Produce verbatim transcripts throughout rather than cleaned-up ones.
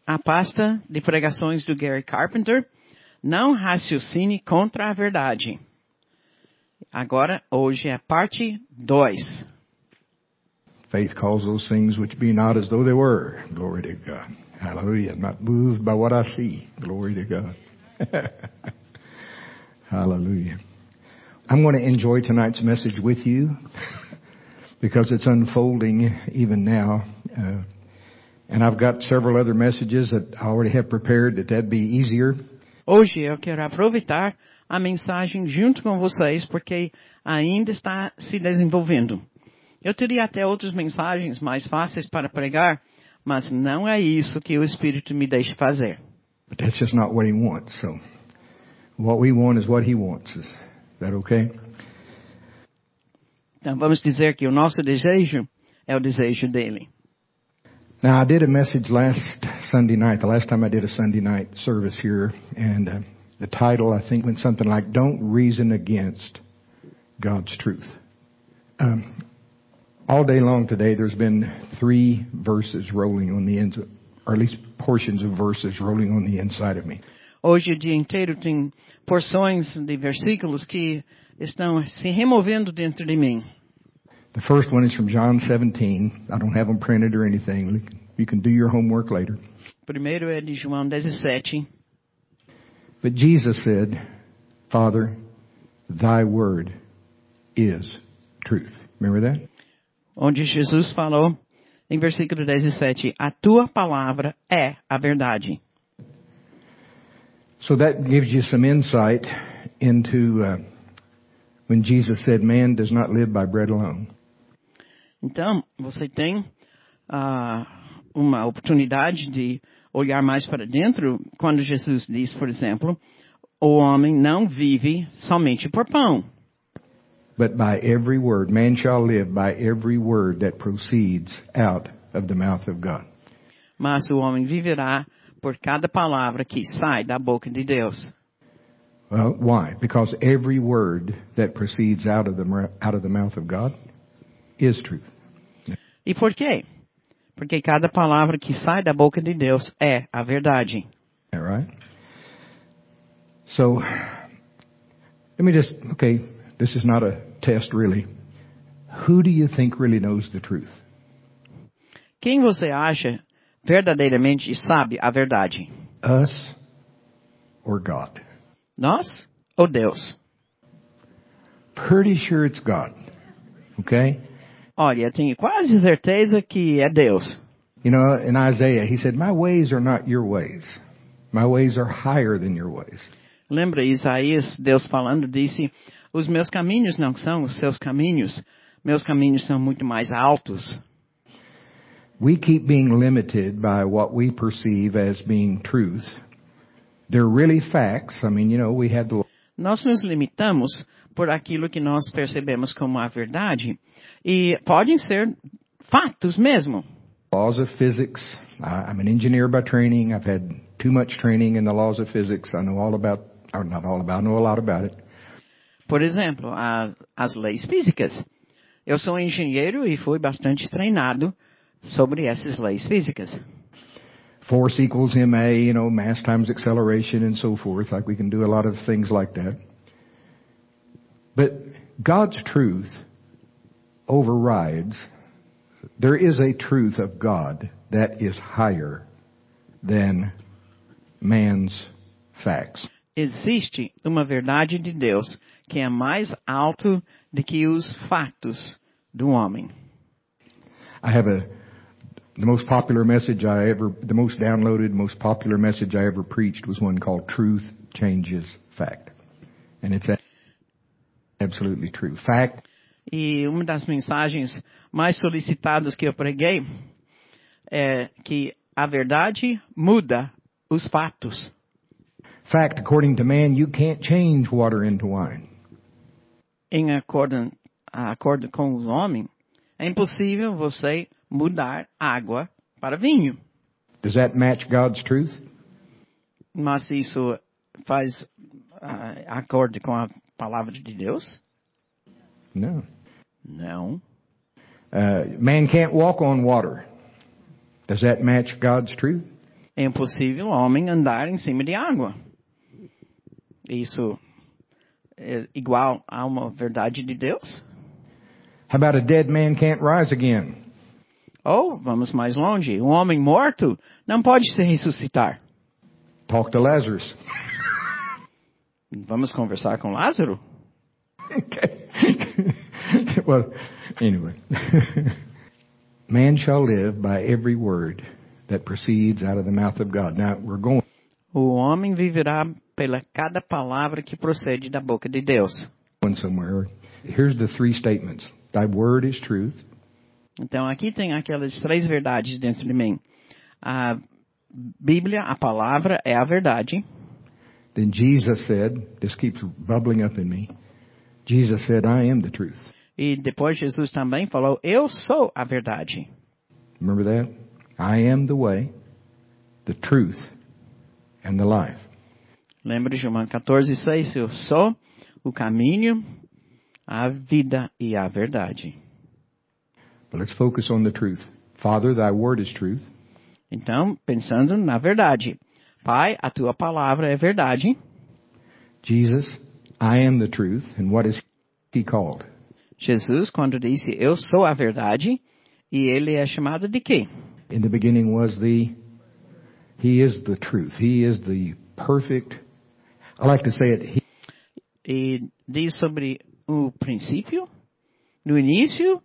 a pasta de pregações do Gary Carpenter, Não Raciocine contra a Verdade. Agora, hoje é a parte dois. Faith calls those things which be not as though they were. Glory to God. Hallelujah. I'm not moved by what I see. Glory to God. Hallelujah. I'm going to enjoy tonight's message with you because it's unfolding even now. Uh, and I've got several other messages that I already have prepared that that'd be easier. Hoje eu quero aproveitar a mensagem junto com vocês porque ainda está se desenvolvendo. Eu teria até outras mensagens mais fáceis para pregar, mas não é isso que o Espírito me deixa fazer. But that's just not what he wants. So what we want is what he wants. Is that okay? Então vamos dizer que o nosso desejo é o desejo dele. Now I did a message last Sunday night, the last time I did a Sunday night service here, and uh, the title I think went something like, Don't Reason Against God's Truth. Um, all day long today there's been three verses rolling on the ends, or at least portions of verses rolling on the inside of me. Hoje o dia inteiro tem porções de versículos que estão se removendo dentro de mim. The first one is from John seventeen. I don't have them printed or anything. You can do your homework later. Primeiro é de João dezessete. But Jesus said, Father, thy word is truth. Remember that? Onde Jesus falou, em versículo dezessete, a tua palavra é a verdade. So that gives you some insight into uh, when Jesus said, man does not live by bread alone. Então, você tem uh, uma oportunidade de olhar mais para dentro quando Jesus diz, por exemplo, o homem não vive somente por pão. But by every word, man shall live by every word that proceeds out of the mouth of God. Mas o homem viverá por cada palavra que sai da boca de Deus. Well, why? Because every word that proceeds out of the out of the mouth of God is truth. E por quê? Porque cada palavra que sai da boca de Deus é a verdade. All right. So, let me just, okay, this is not a test really. Who do you think really knows the truth? Quem você acha verdadeiramente sabe a verdade? Us or God? Nós ou Deus? Pretty sure it's God. Okay? Olha, tenho quase certeza que é Deus. You know, in Isaiah, he said, my ways are not your ways. My ways are higher than your ways. Lembra Isaías, Deus falando, disse, os meus caminhos não são os seus caminhos. Meus caminhos são muito mais altos. We keep being limited by what we perceive as being truth. They're really facts. I mean, you know, we had the... Nós nos limitamos por aquilo que nós percebemos como a verdade. E podem ser fatos mesmo. Laws of physics. I'm an engineer by training. I've had too much training in the laws of physics. I know all about, or not all about, I know a lot about it. Por exemplo, a, as leis físicas. Eu sou engenheiro e fui bastante treinado sobre essas leis físicas. Force equals M A, you know, mass times acceleration and so forth. Like we can do a lot of things like that. But God's truth overrides. There is a truth of God that is higher than man's facts. Existe uma verdade de Deus que é mais alto do que os fatos do homem. I have a the most popular message I ever, the most downloaded, most popular message I ever preached was one called Truth Changes Fact. And it's absolutely true. Fact. E uma das mensagens mais solicitadas que eu preguei é que a verdade muda os fatos. Fact, according to man, you can't change water into wine. Em acordo, acordo com o homem, é impossível você mudar água para vinho. Does that match God's truth? Mas isso faz uh, acordo com a palavra de Deus? No. Não. Uh, man can't walk on water. Does that match God's truth? É impossível o homem andar em cima de água. Isso é igual a uma verdade de Deus? How about a dead man can't rise again? Ou, vamos mais longe, um homem morto não pode se ressuscitar. Talk to Lazarus. Vamos conversar com Lázaro? Okay. Well, anyway. Man shall live by every word that proceeds out of the mouth of God. Now, we're going... O homem viverá pela cada palavra que procede da boca de Deus. Going somewhere. Here's the three statements. Thy word is truth. Então, aqui tem aquelas três verdades dentro de mim. A Bíblia, a palavra, é a verdade. Then Jesus said, this keeps bubbling up in me. Jesus said, I am the truth. E depois Jesus também falou, eu sou a verdade. Remember that? I am the way, the truth, and the life. Lembra de João catorze, seis? Eu sou o caminho, a vida e a verdade. But let's focus on the truth. Father, thy word is truth. Então, pensando na verdade. Pai, a tua palavra é verdade. Jesus, I am the truth. And what is he called? Jesus, quando disse, eu sou a verdade, e ele é chamado de quê? In the beginning was the, he is the truth. He is the perfect, I like to say it. He, e diz sobre o princípio, no início,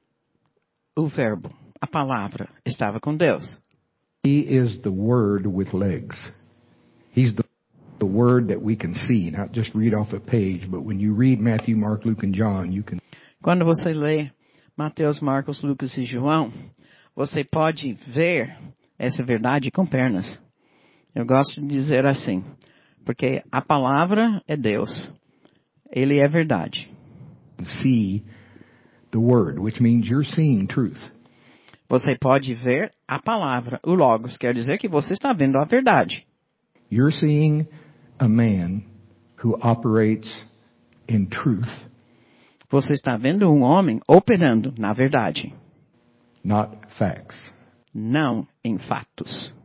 o verbo, a palavra, estava com Deus. He is the word with legs. He's the, the word that we can see, not just read off a page, but when you read Matthew, Mark, Luke, and John, you can... Quando você lê Mateus, Marcos, Lucas e João, você pode ver essa verdade com pernas. Eu gosto de dizer assim, porque a palavra é Deus. Ele é verdade. See the word, which means you're seeing truth. Você pode ver a palavra, o Logos, quer dizer que você está vendo a verdade. You're seeing a man who operates in truth. Você está vendo um homem operando na verdade. Not facts. Não em fatos.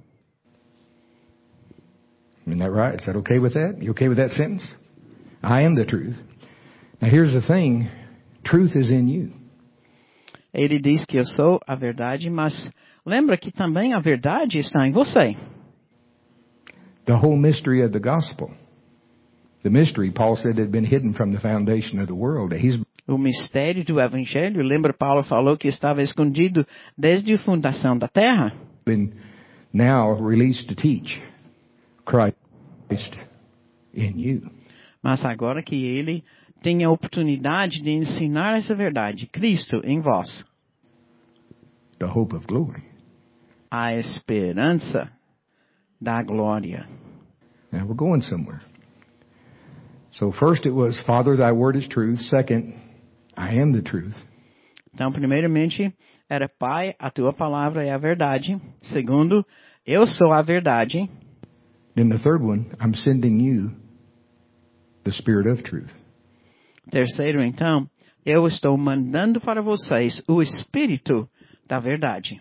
Isn't that right? Is that okay with that? You okay with that sentence? I am the truth. Now here's the thing. Truth is in you. Ele diz que eu sou a verdade, mas lembra que também a verdade está em você. The whole mystery of the gospel. The mystery, Paul said, had been hidden from the foundation of the world. He's O mistério do evangelho, lembra Paulo falou que estava escondido desde a fundação da terra? been now released to teach Christ in you. Mas agora que ele tem a oportunidade de ensinar essa verdade, Cristo em vós. The hope of glory. A esperança da glória. Now we're going somewhere. So first it was, Father, thy word is truth. Second, I am the truth. Então, primeiramente, era Pai, a tua palavra é a verdade. Segundo, eu sou a verdade. Then the third one, I'm sending you the Spirit of truth. Terceiro, então, eu estou mandando para vocês o Espírito da verdade.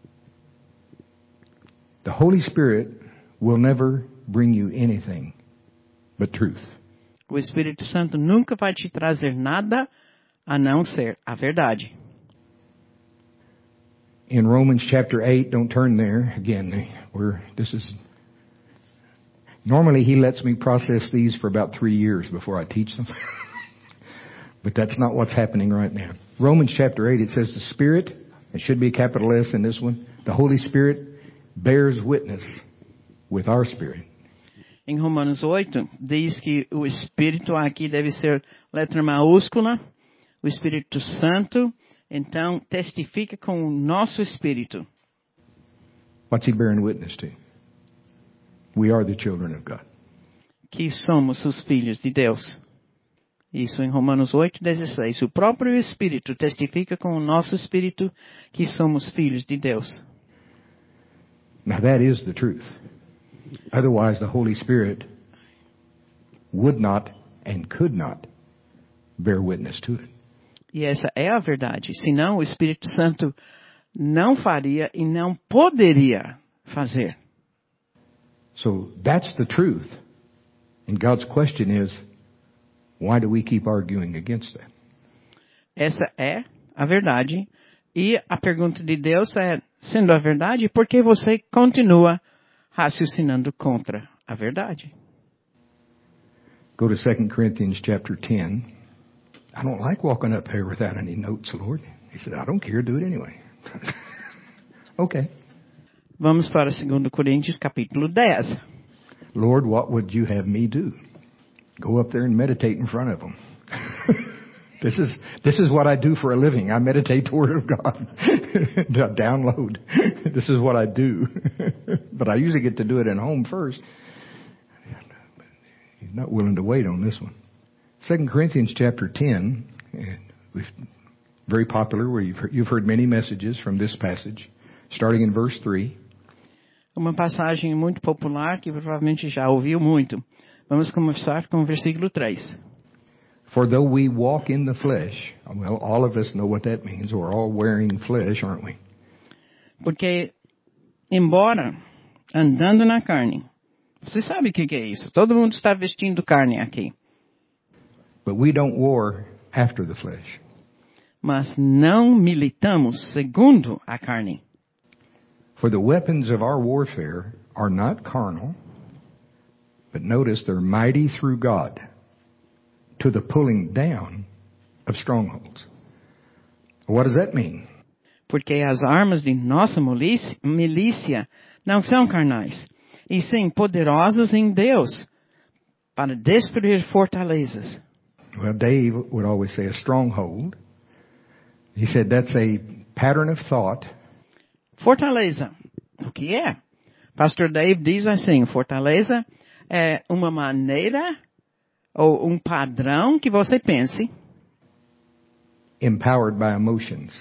The Holy Spirit will never bring you anything but truth. O Espírito Santo nunca vai te trazer nada a não ser a verdade. In Romans chapter eight, don't turn there. Again, we're, this is, normally he lets me process these for about three years before I teach them. But that's not what's happening right now. Romans chapter eight, it says the Spirit, it should be a capital S in this one, the Holy Spirit bears witness with our spirit. Em Romanos oito, diz que o Espírito aqui deve ser letra maiúscula, o Espírito Santo, então testifica com o nosso espírito. What's he bearing witness to? We are the children of God. Que somos os filhos de Deus. Isso em Romanos oito, dezesseis. O próprio Espírito testifica com o nosso espírito que somos filhos de Deus. Now that is the truth. Otherwise the Holy Spirit would not and could not bear witness to it. E essa é a verdade. Senão o Espírito Santo não faria e não poderia fazer. So that's the truth. And God's question is, why do we keep arguing against that? Essa é a verdade. E a pergunta de Deus é, sendo a verdade, por que você continua raciocinando contra a verdade? Go to Second Corinthians chapter ten. I don't like walking up here without any notes, Lord. He said, I don't care, do it anyway. Okay. Vamos para dois Coríntios capítulo dez. Lord, what would you have me do? Go up there and meditate in front of them. This is this is what I do for a living. I meditate the Word of God. Download. This is what I do. But I usually get to do it at home first. He's not willing to wait on this one. Second Corinthians chapter ten, very popular, where you've heard, you've heard many messages from this passage, starting in verse three. Uma passagem muito popular que provavelmente já ouviu muito. Vamos começar com o versículo três. For though we walk in the flesh, well, all of us know what that means. We're all wearing flesh, aren't we? Porque, embora andando na carne, você sabe o que é isso? Todo mundo está vestindo carne aqui. But we don't war after the flesh. Mas não militamos segundo a carne. For the weapons of our warfare are not carnal, but notice they're mighty through God to the pulling down of strongholds. What does that mean? Porque as armas de nossa milícia, milícia não são carnais, e sim poderosas em Deus para destruir fortalezas. Well, Dave would always say a stronghold. He said that's a pattern of thought. Fortaleza, o que é? Pastor Dave diz assim, fortaleza é uma maneira ou um padrão que você pense. Empowered by emotions.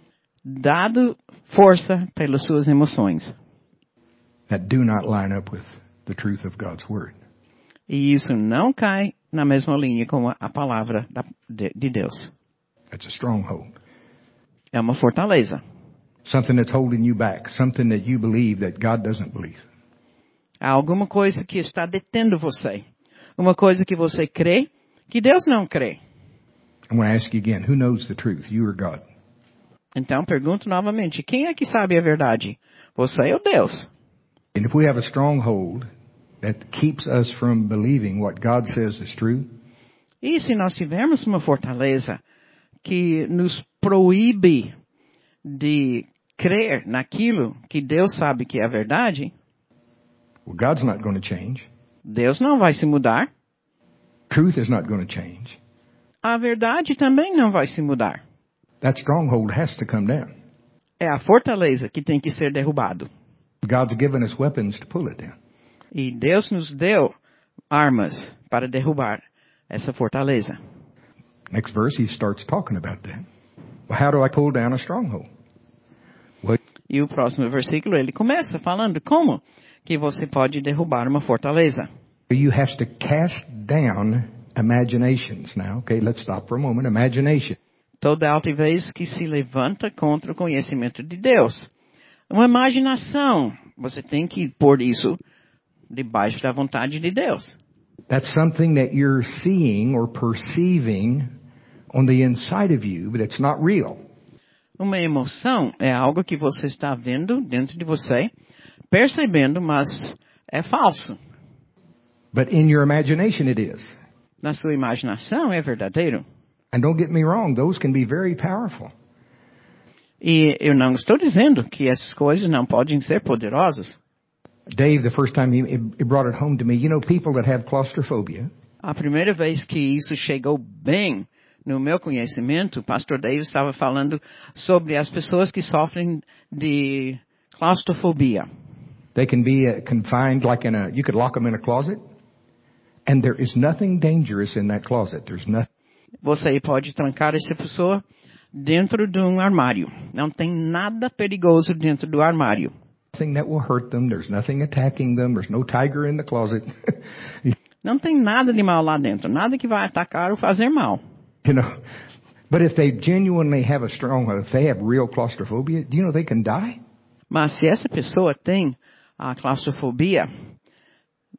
Dado força pelas suas emoções. That do not line up with the truth of God's Word. E isso não cai na mesma linha com a palavra de, de Deus. That's a stronghold. É uma fortaleza. Something that's holding you back. Something that you believe that God doesn't believe. Há alguma coisa que está detendo você. Uma coisa que você crê que Deus não crê. I'm going to ask you again, who knows the truth, you or God? Então pergunto novamente, quem é que sabe a verdade? Você ou Deus? And if we have a stronghold that keeps us from believing what God says is true, e se nós tivermos uma fortaleza que nos proíbe de crer naquilo que Deus sabe que é verdade, well, God's not going to change. Deus não vai se mudar. Truth is not going to change. A verdade também não vai se mudar. That stronghold has to come down. É a fortaleza que tem que ser derrubado. God's given us weapons to pull it down. E Deus nos deu armas para derrubar essa fortaleza. Next verse, he starts talking about that. Well, how do I pull down a stronghold? What? E o próximo versículo ele começa falando como que você pode derrubar uma fortaleza. You have to cast down imaginations now. Okay, let's stop for a moment. Imagination. Toda altivez que se levanta contra o conhecimento de Deus. Uma imaginação. Você tem que pôr isso debaixo da vontade de Deus. That's something that you're seeing or perceiving on the inside of you, but it's not real. Uma emoção é algo que você está vendo dentro de você, percebendo, mas é falso. But in your imagination it is. Na sua imaginação é verdadeiro. And don't get me wrong, those can be very powerful. E eu não estou dizendo que essas coisas não podem ser poderosas. Dave, the first time he, he brought it home to me, you know, people that have claustrophobia. A primeira vez que isso chegou bem no meu conhecimento, o pastor Dave estava falando sobre as pessoas que sofrem de claustrofobia. They can be uh, confined like in a, you could lock them in a closet, and there is nothing dangerous in that closet. There's nothing. Você pode trancar essa pessoa dentro de um armário. Não tem nada perigoso dentro do armário. Nothing that will hurt them. There's nothing attacking them. There's no tiger in the closet. Não tem nada de mal lá dentro. Nada que vai atacar ou fazer mal. You know, but if they genuinely have a strong, if they have real claustrophobia, do you know they can die? Mas se essa pessoa tem a claustrofobia,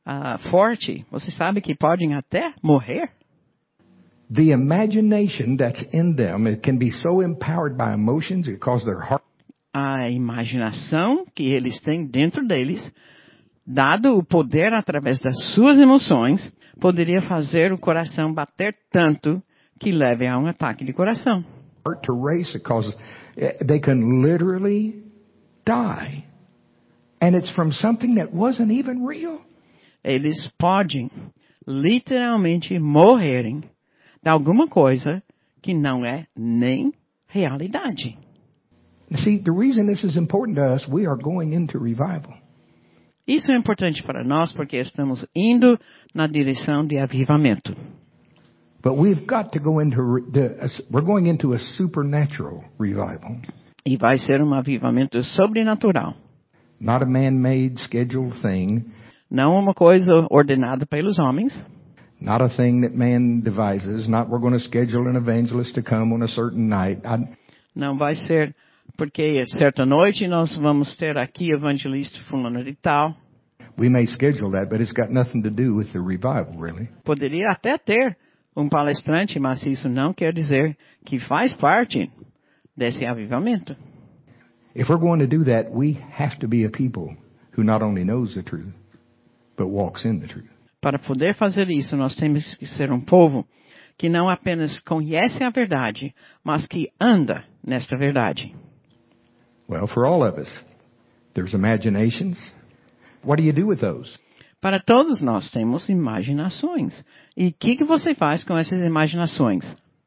uh, forte, você sabe que podem até morrer? The imagination that's in them, it can be so empowered by emotions, it causes their heart. A imaginação que eles têm dentro deles, dado o poder através das suas emoções, poderia fazer o coração bater tanto que leve a um ataque de coração. Heart to race, it causes, they can literally die. And it's from something that wasn't even real. Eles podem literalmente morrerem de alguma coisa que não é nem realidade. See, the reason this is important to us, we are going into revival. Isso é importante para nós porque estamos indo na direção de avivamento. But we've got to go into, the, we're going into a supernatural revival. E vai ser um avivamento sobrenatural. Not a man-made scheduled thing. Não uma coisa ordenada pelos homens. Not a thing that man devises. Not we're going to schedule an evangelist to come on a certain night. I, Não vai ser porque certa noite nós vamos ter aqui evangelista fulano de tal. We may schedule that, but it's got nothing to do with the revival, really. Poderia até ter um palestrante, mas isso não quer dizer que faz parte desse avivamento. If we're going to do that, we have to be a people who not only knows the truth, but walks in the truth. Para poder fazer isso, nós temos que ser um povo que não apenas conhece a verdade, mas que anda nesta verdade. Well, for all of us, there's imaginations. What do you do with those? Para todos nós temos imaginações. E o que, que você faz com essas imaginações?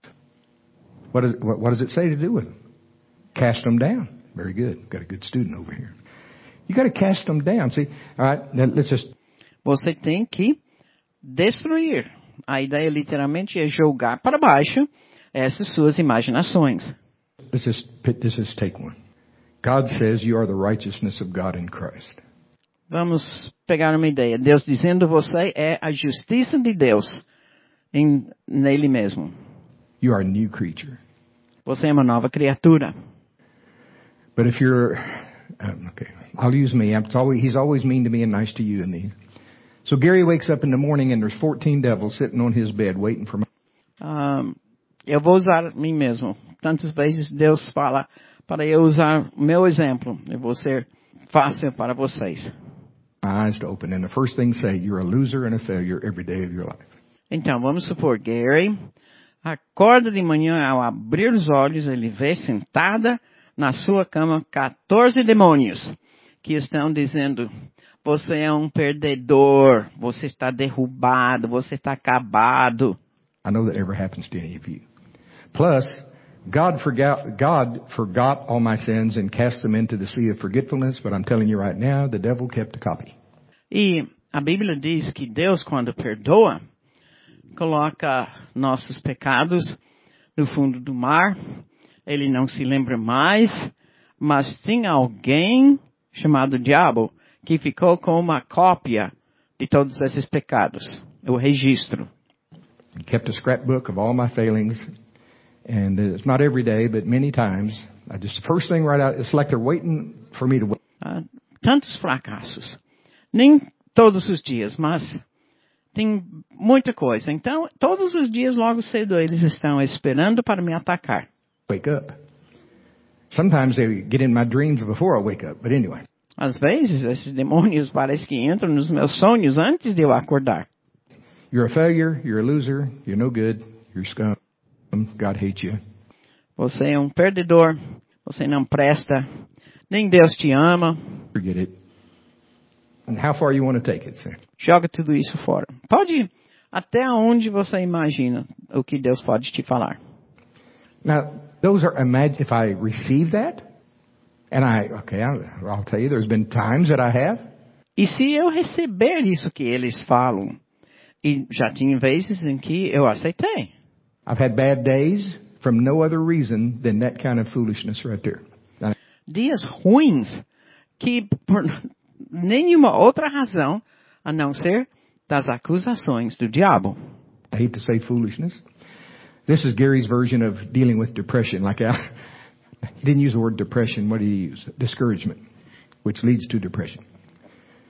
What, is, what, what does it say to do with them? Cast them down. Very good. Got a good student over here. You got to cast them down. See, all right, now let's just... Você tem que destruir. A ideia literalmente é jogar para baixo essas suas imaginações. Let's just, let's just take one. God says you are the righteousness of God in Christ. Vamos pegar uma ideia. Deus dizendo você é a justiça de Deus em, nele mesmo. You are a new creature. Você é uma nova criatura. But if you're, um, okay, I'll use me. It's always, he's always mean to me and nice to you and me. So Gary wakes up in the morning and there's fourteen devils sitting on his bed waiting for me. Um, eu vou usar mim mesmo. Tantas vezes Deus fala para eu usar o meu exemplo. Eu vou ser fácil para vocês. My eyes to open, and the first thing say, you're a loser and a failure every day of your life. Então, vamos supor, Gary acorda de manhã, ao abrir os olhos, ele vê sentada na sua cama quatorze demônios que estão dizendo, você é um perdedor, você está derrubado, você está acabado. I know that never happens to any of you. Plus, God forgot, God forgot all my sins and cast them into the sea of forgetfulness, but I'm telling you right now, the devil kept a copy. E a Bíblia diz que Deus, quando perdoa, coloca nossos pecados no fundo do mar. Ele não se lembra mais, mas tem alguém chamado diabo que ficou com uma cópia de todos esses pecados, o registro. He kept a scrapbook of all my failings. And it's not every day, but many times, I just, first thing right out, it's like they're waiting for me to wait. Ah, tantos fracassos. Nem todos os dias, mas tem muita coisa. Então, todos os dias, logo cedo, eles estão esperando para me atacar. Wake up. Sometimes they get in my dreams before I wake up, but anyway. Às vezes, esses demônios parecem que entram nos meus sonhos antes de eu acordar. You're a failure, you're a loser, you're no good, you're scum. God hates you. Você é um perdedor. Você não presta. Nem Deus te ama. Forget it. And how far you want to take it, sir? Joga tudo isso fora. Pode ir até onde você imagina o que Deus pode te falar. Now, those are imagine. If I receive that, and I okay, I'll, I'll tell you, there's been times that I have. E se eu receber isso que eles falam, e já tinha vezes em que eu aceitei. I've had bad days from no other reason than that kind of foolishness right there. Dias ruins que por nenhuma outra razão a não ser das acusações do diabo. I hate to say foolishness. This is Gary's version of dealing with depression. Like I, he didn't use the word depression. What did he use? Discouragement, which leads to depression.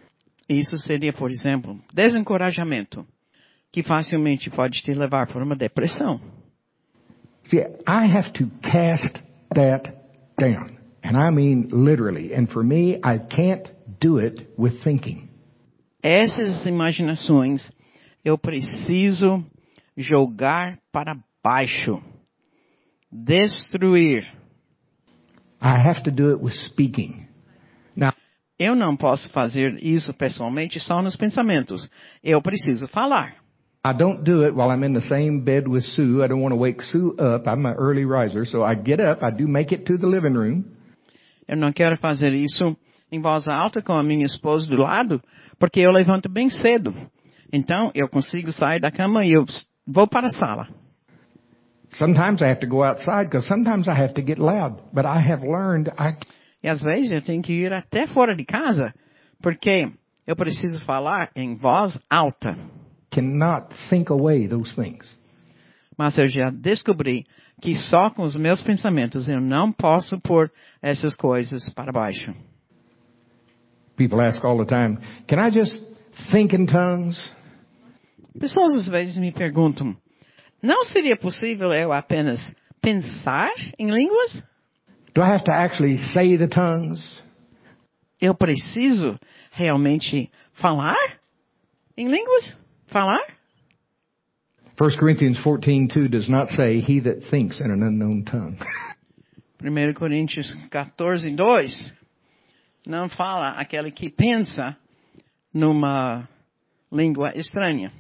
Isso seria, por exemplo, desencorajamento, que facilmente pode te levar para uma depressão. See, I have to cast that down. And I mean literally. And for me, I can't do it with thinking. Essas imaginações eu preciso jogar para baixo. Destruir. I have to do it with speaking. Now, Eu não posso fazer isso pessoalmente só nos pensamentos. Eu preciso falar. I don't do it while I'm in the same bed with Sue. I don't want to wake Sue up. I'm an early riser, so I get up. I do make it to the living room. Eu não quero fazer isso em voz alta com a minha esposa do lado, porque eu levanto bem cedo. Então, eu consigo sair da cama e eu vou para a sala. Sometimes I have to go outside because sometimes I have to get loud. But I have learned I E às vezes eu tenho que ir até fora de casa, porque eu preciso falar em voz alta. cannot think away those things. Mas eu já descobri que só com os meus pensamentos eu não posso pôr essas coisas para baixo. People ask all the time, can I just think in tongues? Pessoas às vezes me perguntam, não seria possível eu apenas pensar em línguas? Do I have to actually say the tongues? Eu preciso realmente falar em línguas? Falar? First Corinthians fourteen two does not say, he that thinks in an unknown tongue. primeira Coríntios quatorze, dois não fala aquele que pensa numa língua estranha.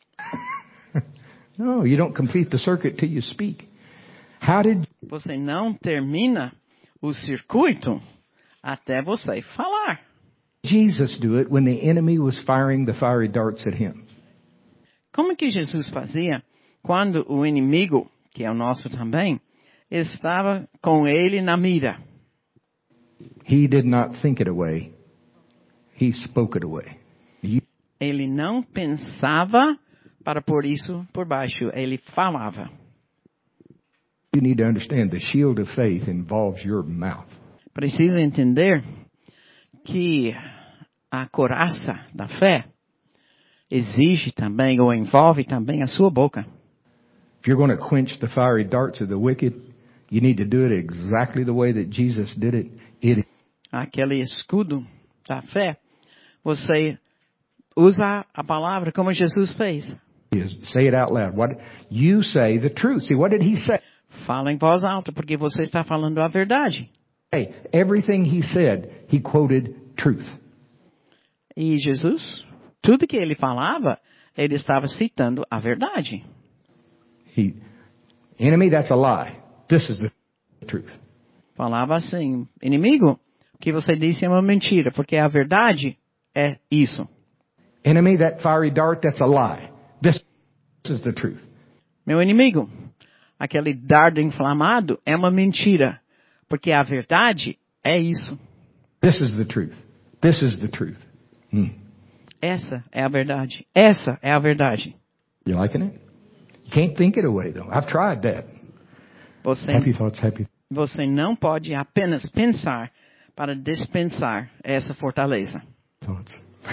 No, you don't complete the circuit till you speak. How did Você não termina o circuito até você falar. Jesus do it when the enemy was firing the fiery darts at him? Como que Jesus fazia quando o inimigo, que é o nosso também, estava com ele na mira? He did not think it away. He spoke it away. You, Ele não pensava para pôr isso por baixo, ele falava. you need to understand the shield of faith involves your mouth. Precisa entender que a couraça da fé exige também ou envolve também a sua boca. If you're going to quench the fiery darts of the wicked, you need to do it exactly the way that Jesus did it. It Aquele escudo da fé, você usa a palavra como Jesus fez. is. Say it out loud. What you say the truth. See, what did he say? Fala em voz alta, porque você está falando a verdade. Hey, everything he said, he quoted truth. E Jesus, tudo que ele falava, ele estava citando a verdade. He, enemy, that's a lie. This is the truth. Falava assim, inimigo, o que você disse é uma mentira, porque a verdade é isso. Enemy, that fiery dart, that's a lie. This is the truth. Meu inimigo, aquele dardo inflamado é uma mentira, porque a verdade é isso. This is the truth. This is the truth. Hmm. Essa é a verdade. Essa é a verdade. You liking it? You can't think it away, though. I've tried that. Você, Happy thoughts, happy. você não pode apenas pensar para dispensar essa fortaleza. thoughts.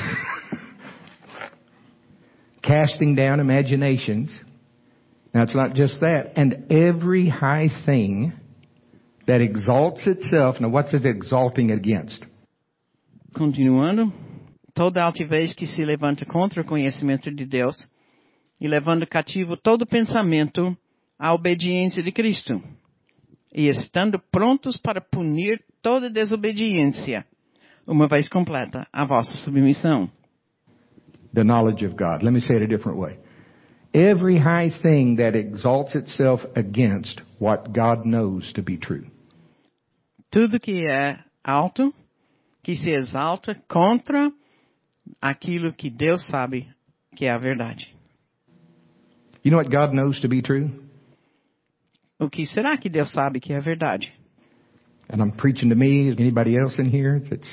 Casting down imaginations. Now it's not just that. And every high thing that exalts itself. Now what's it exalting against? Continuando, toda altivez que se levanta contra o conhecimento de Deus e levando cativo todo pensamento à obediência de Cristo e estando prontos para punir toda desobediência, uma vez completa a vossa submissão. The knowledge of God. Let me say it a different way. Every high thing that exalts itself against what God knows to be true. Tudo que é alto, que se exalta contra aquilo que Deus sabe que é a verdade. You know what God knows to be true? O que será que Deus sabe que é verdade? And I'm preaching to me. Is anybody else in here that's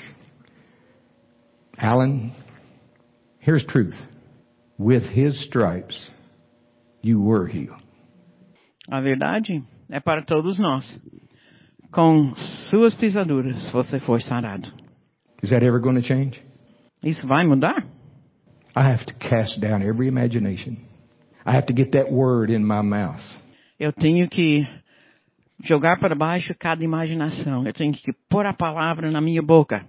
Alan? Here's truth. With his stripes, you were healed. A verdade é para todos nós. Com suas pisaduras você foi sarado. Is that ever going to change? Isso vai mudar? I have to cast down every imagination. I have to get that word in my mouth. Eu tenho que jogar para baixo cada imaginação. Eu tenho que pôr a palavra na minha boca.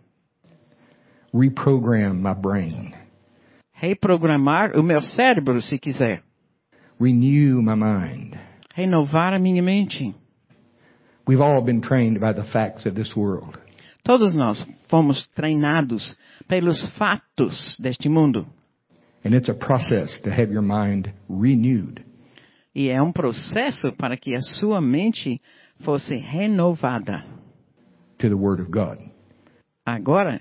Reprogram my brain. Reprogramar o meu cérebro, se quiser. Renew my mind. Renovar a minha mente. We've all been trained by the facts of this world. Todos nós fomos treinados pelos fatos deste mundo. And it's a process to have your mind renewed. E é um processo para que a sua mente fosse renovada. To the Word of God. Agora,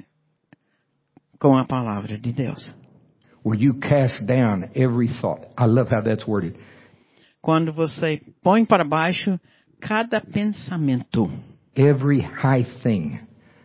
com a palavra de Deus. Where you cast down every thought. I love how that's worded. Quando você põe para baixo cada pensamento. Every high thing.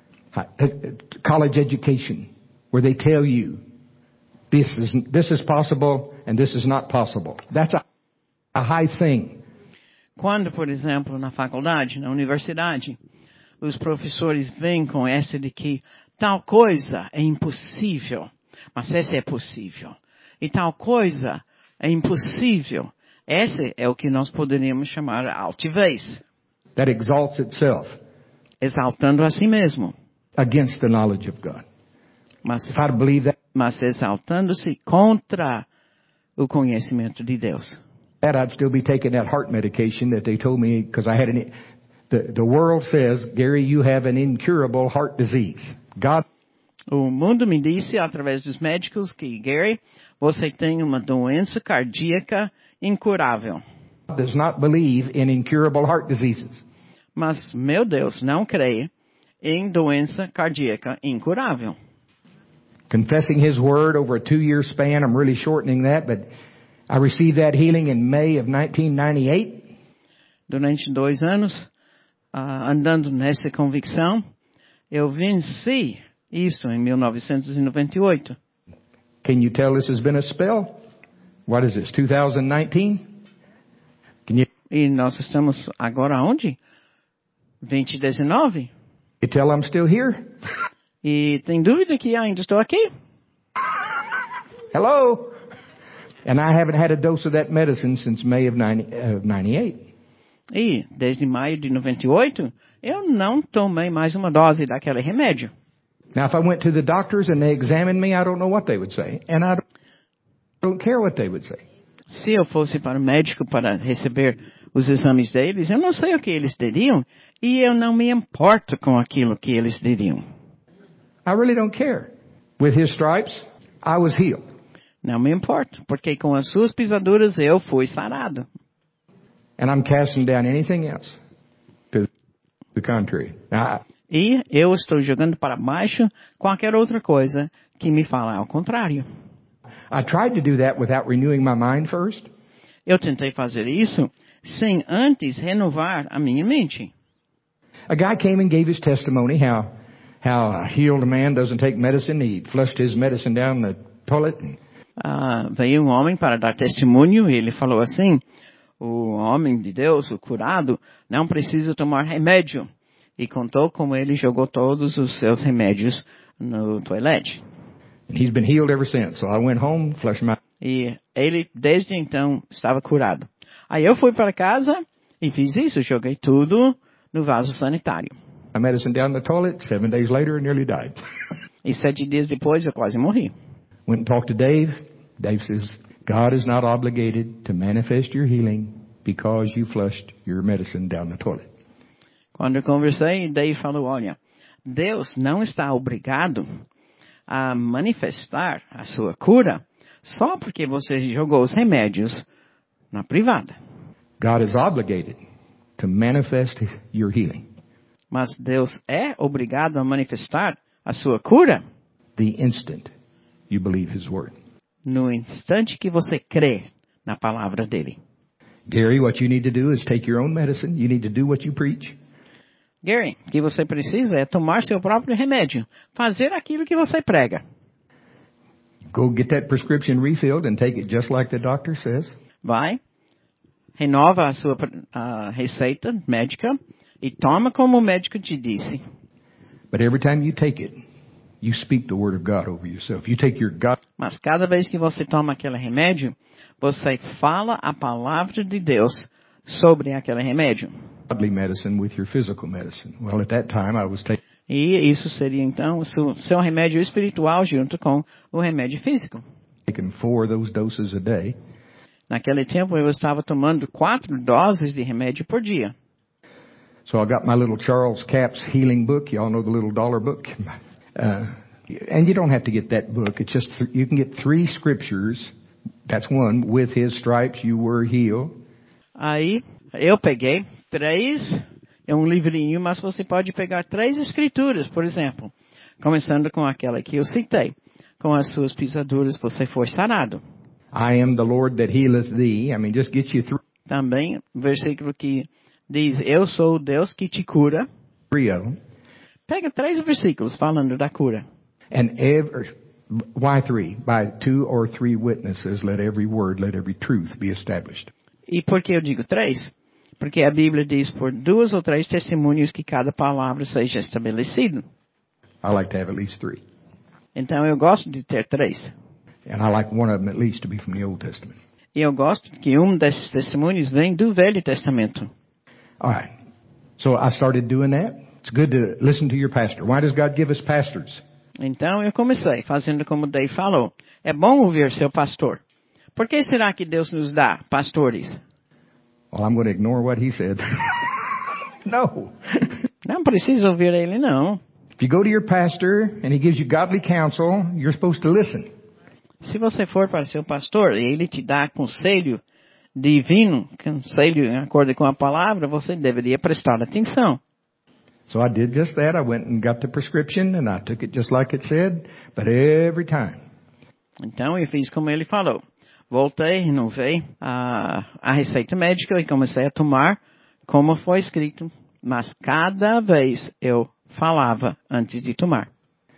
College education. Where they tell you this is, this is possible and this is not possible. That's a, a high thing. Quando, por exemplo, na faculdade, na universidade, os professores vêm com essa de que tal coisa é impossível, mas essa é possível. E tal coisa é impossível. Esse é o que nós poderíamos chamar de altivez. That exalts itself. Exaltando a si mesmo. Against the knowledge of God. Mas, If I believe that, mas exaltando-se contra o conhecimento de Deus. that I'd still be taking that heart medication that they told me because I had an, the, the world says, Gary, you have an incurable heart disease. God. O mundo me disse através dos médicos que, Gary, você tem uma doença cardíaca incurável. Does not believe in incurable heart diseases. Mas, meu Deus, não crê em doença cardíaca incurável. Confessing His Word over a two-year span, I'm really shortening that, but I received that healing in May of nineteen ninety-eight. Durante dois anos, uh, andando nessa convicção, eu venci isso em mil novecentos e noventa e oito. Can you tell this has been a spell? What is this, two thousand nineteen? Can you, E nós estamos agora onde? vinte dezenove? you tell I'm still here? E tem dúvida que ainda estou aqui? Hello? And I haven't had a dose of that medicine since May of ninety-eight. E, desde maio de noventa e oito, eu não tomei mais uma dose daquele remédio. Now, if I went to the doctors and they examined me, I don't know what they would say. And I don't care what they would say. Se eu fosse para o médico para receber os exames deles, eu não sei o que eles diriam. E eu não me importo com aquilo que eles diriam. I really don't care. With His stripes, I was healed. Não me importo, porque com as suas pisaduras eu fui sarado. And I'm casting down anything else to the contrary. Now, E eu estou jogando para baixo qualquer outra coisa que me fala ao contrário. I tried to do that without renewing my mind first. Eu tentei fazer isso sem antes renovar a minha mente. A guy came and gave his testimony how how a healed man doesn't take medicine. He flushed his medicine down the toilet. And, Ah, veio um homem para dar testemunho e ele falou assim, o homem de Deus, o curado, não precisa tomar remédio. E contou como ele jogou todos os seus remédios no toalete. and he's been healed ever since. So I went home, flushed my... E ele, desde então, estava curado. Aí eu fui para casa e fiz isso, joguei tudo no vaso sanitário. my medicine down the toilet. Seven days later, I nearly died. E sete dias depois eu quase morri. Went and talked to Dave. Dave says, God is not obligated to manifest your healing because you flushed your medicine down the toilet. Quando eu conversei, Dave falou, olha, Deus não está obrigado a manifestar a sua cura só porque você jogou os remédios na privada. God is obligated to manifest your healing Mas Deus é obrigado a manifestar a sua cura the instant you believe His word. no instante que você crê na palavra dele. Gary, what you need to do is take your own medicine. You need to do what you preach. Gary, o que você precisa é tomar seu próprio remédio, fazer aquilo que você prega. Go get that prescription refilled and take it just like the doctor says. Vai, renova a sua uh, receita médica e toma como o médico te disse. But every time you take it, you speak the word of God over yourself. You take your God. Mas cada vez que você toma aquele remédio, você fala a palavra de Deus sobre aquele remédio. Godly medicine with your physical medicine. Well, at that time I was taking. E isso seria então o seu, seu remédio espiritual junto com o remédio físico. Taking four of those doses a day. Naquele tempo eu estava tomando quatro doses de remédio por dia. So I got my little Charles Capps healing book. You all know the little dollar book. Uh, and you don't have to get that book. It's just th- you can get three scriptures. That's one. With his stripes you were healed. Aí eu peguei três, é um livrinho, mas você pode pegar três escrituras, por exemplo. Começando com aquela que eu citei. Com as suas pisaduras você foi sarado. I am the Lord that healeth thee. I mean, just get you through. Também, versículo que diz, eu sou o Deus que te cura. Three of them. Pega três versículos falando da cura. And every, why three? By two or three witnesses, let every word, let every truth be established. E por que eu digo três? Porque a Bíblia diz por duas ou três testemunhos que cada palavra seja estabelecida. I like to have at least three. Então eu gosto de ter três. And I like one of them at least to be from the Old Testament. E eu gosto que um desses testemunhos vem do Velho Testamento. All right. So I started doing that. It's good to listen to your pastor. Why does God give us pastors? Então eu comecei fazendo como Dave falou. É bom ouvir seu pastor. Por que será que Deus nos dá pastores? Well, I'm going to ignore what he said. No. Não precisa ouvir ele, não. If you go to your pastor and he gives you godly counsel, you're supposed to listen. Se você for para seu pastor e ele te dá conselho divino, conselho em acordo com a palavra, você deveria prestar atenção. So I did just that. I went and got the prescription and I took it just like it said, but every time. Então eu fiz como ele falou. Voltei, renovei a, a receita médica e comecei a tomar como foi escrito. Mas cada vez eu falava antes de tomar.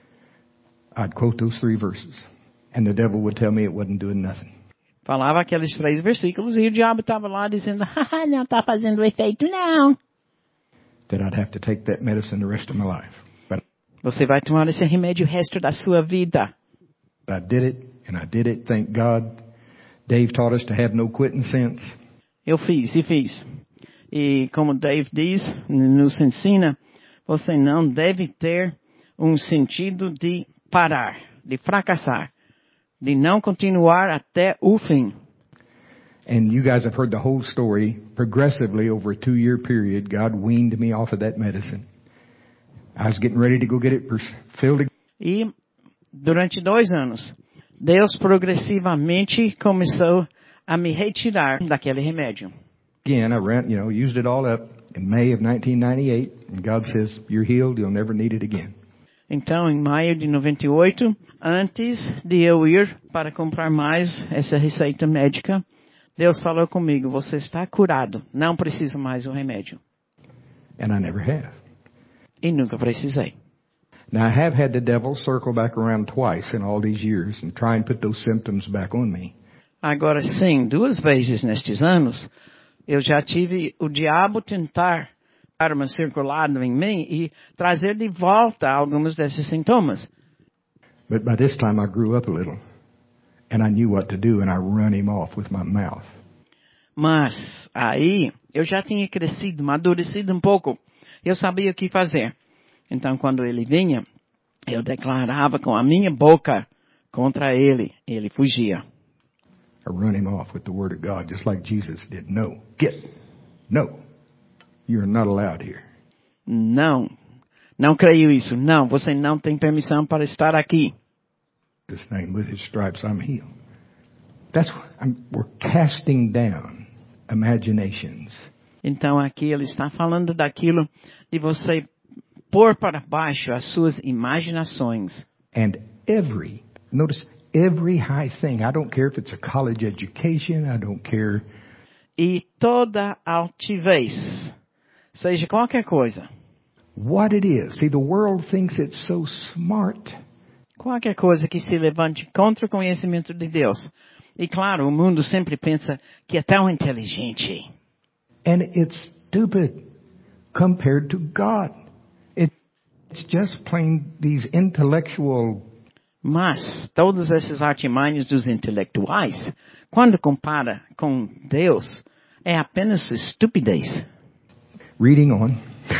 I'd quote those three verses and the devil would tell me it wasn't doing nothing. Falava aqueles três versículos e o diabo estava lá dizendo, ah, não está fazendo efeito não. That I'd have to take that medicine the rest of my life. But Você vai tomar esse remédio o resto da sua vida. I did it and I did it. Thank God. Dave taught us to have no quitting sense. Eu fiz e fiz. E como Dave diz, nos ensina, você não deve ter um sentido de parar, de fracassar, de não continuar até o fim. And you guys have heard the whole story. Progressively over a two-year period, God weaned me off of that medicine. I was getting ready to go get it filled. E durante dois anos, Deus progressivamente começou a me retirar daquele remédio. Again, I ran, you know, used it all up in May of nineteen ninety-eight, and God says, "You're healed. You'll never need it again." Então, em maio de noventa e oito, antes de eu ir para comprar mais essa receita médica, Deus falou comigo, você está curado, não precisa mais do remédio. And I never have. E nunca precisei. Now, I have had the devil circle back around twice in all these years and try and put those symptoms back on me. Agora sim, duas vezes nestes anos, eu já tive o diabo tentar dar uma circulada em mim e trazer de volta alguns desses sintomas. But by this time I grew up a little. And I knew what to do, and I run him off with my mouth. Mas aí eu já tinha crescido, amadurecido um pouco. Eu sabia o que fazer. Então, quando ele vinha, eu declarava com a minha boca contra ele. E ele fugia. I run him off with the word of God, just like Jesus did. No, get, no, you're not allowed here. Não, não creio isso. Não, você não tem permissão para estar aqui. This name, with his stripes, I'm healed. That's what I'm, we're casting down imaginations. Então aqui ele está falando daquilo de você pôr para baixo as suas imaginações. And every, notice, every high thing. I don't care if it's a college education. I don't care. E toda altivez, seja qualquer coisa. What it is. See, the world thinks it's so smart. Qualquer coisa que se levante contra o conhecimento de Deus. E claro, o mundo sempre pensa que é tão inteligente. And it's stupid compared to God. It... It's just plain these intellectual. Mas todos esses artimanhos dos intelectuais, quando compara com Deus, é apenas estupidez. Reading on.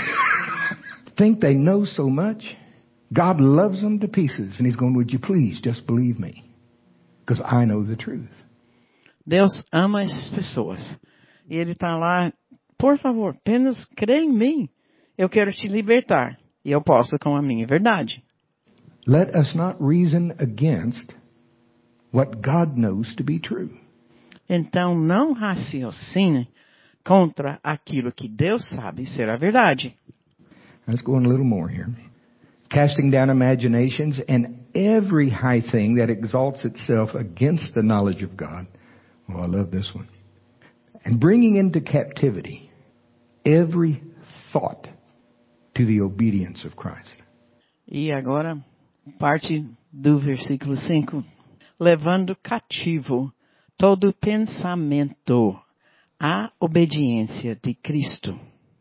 Think they know so much. God loves them to pieces. And he's going, would you please just believe me? Because I know the truth. Deus ama essas pessoas. E ele está lá, por favor, apenas crê em mim. Eu quero te libertar. E eu posso com a minha verdade. Let us not reason against what God knows to be true. Então não raciocine contra aquilo que Deus sabe ser a verdade. Let's go on a little more here. Casting down imaginations and every high thing that exalts itself against the knowledge of God. Oh, I love this one. And bringing into captivity every thought to the obedience of Christ. E agora, parte do versículo cinco. Levando cativo todo pensamento à obediência de Cristo.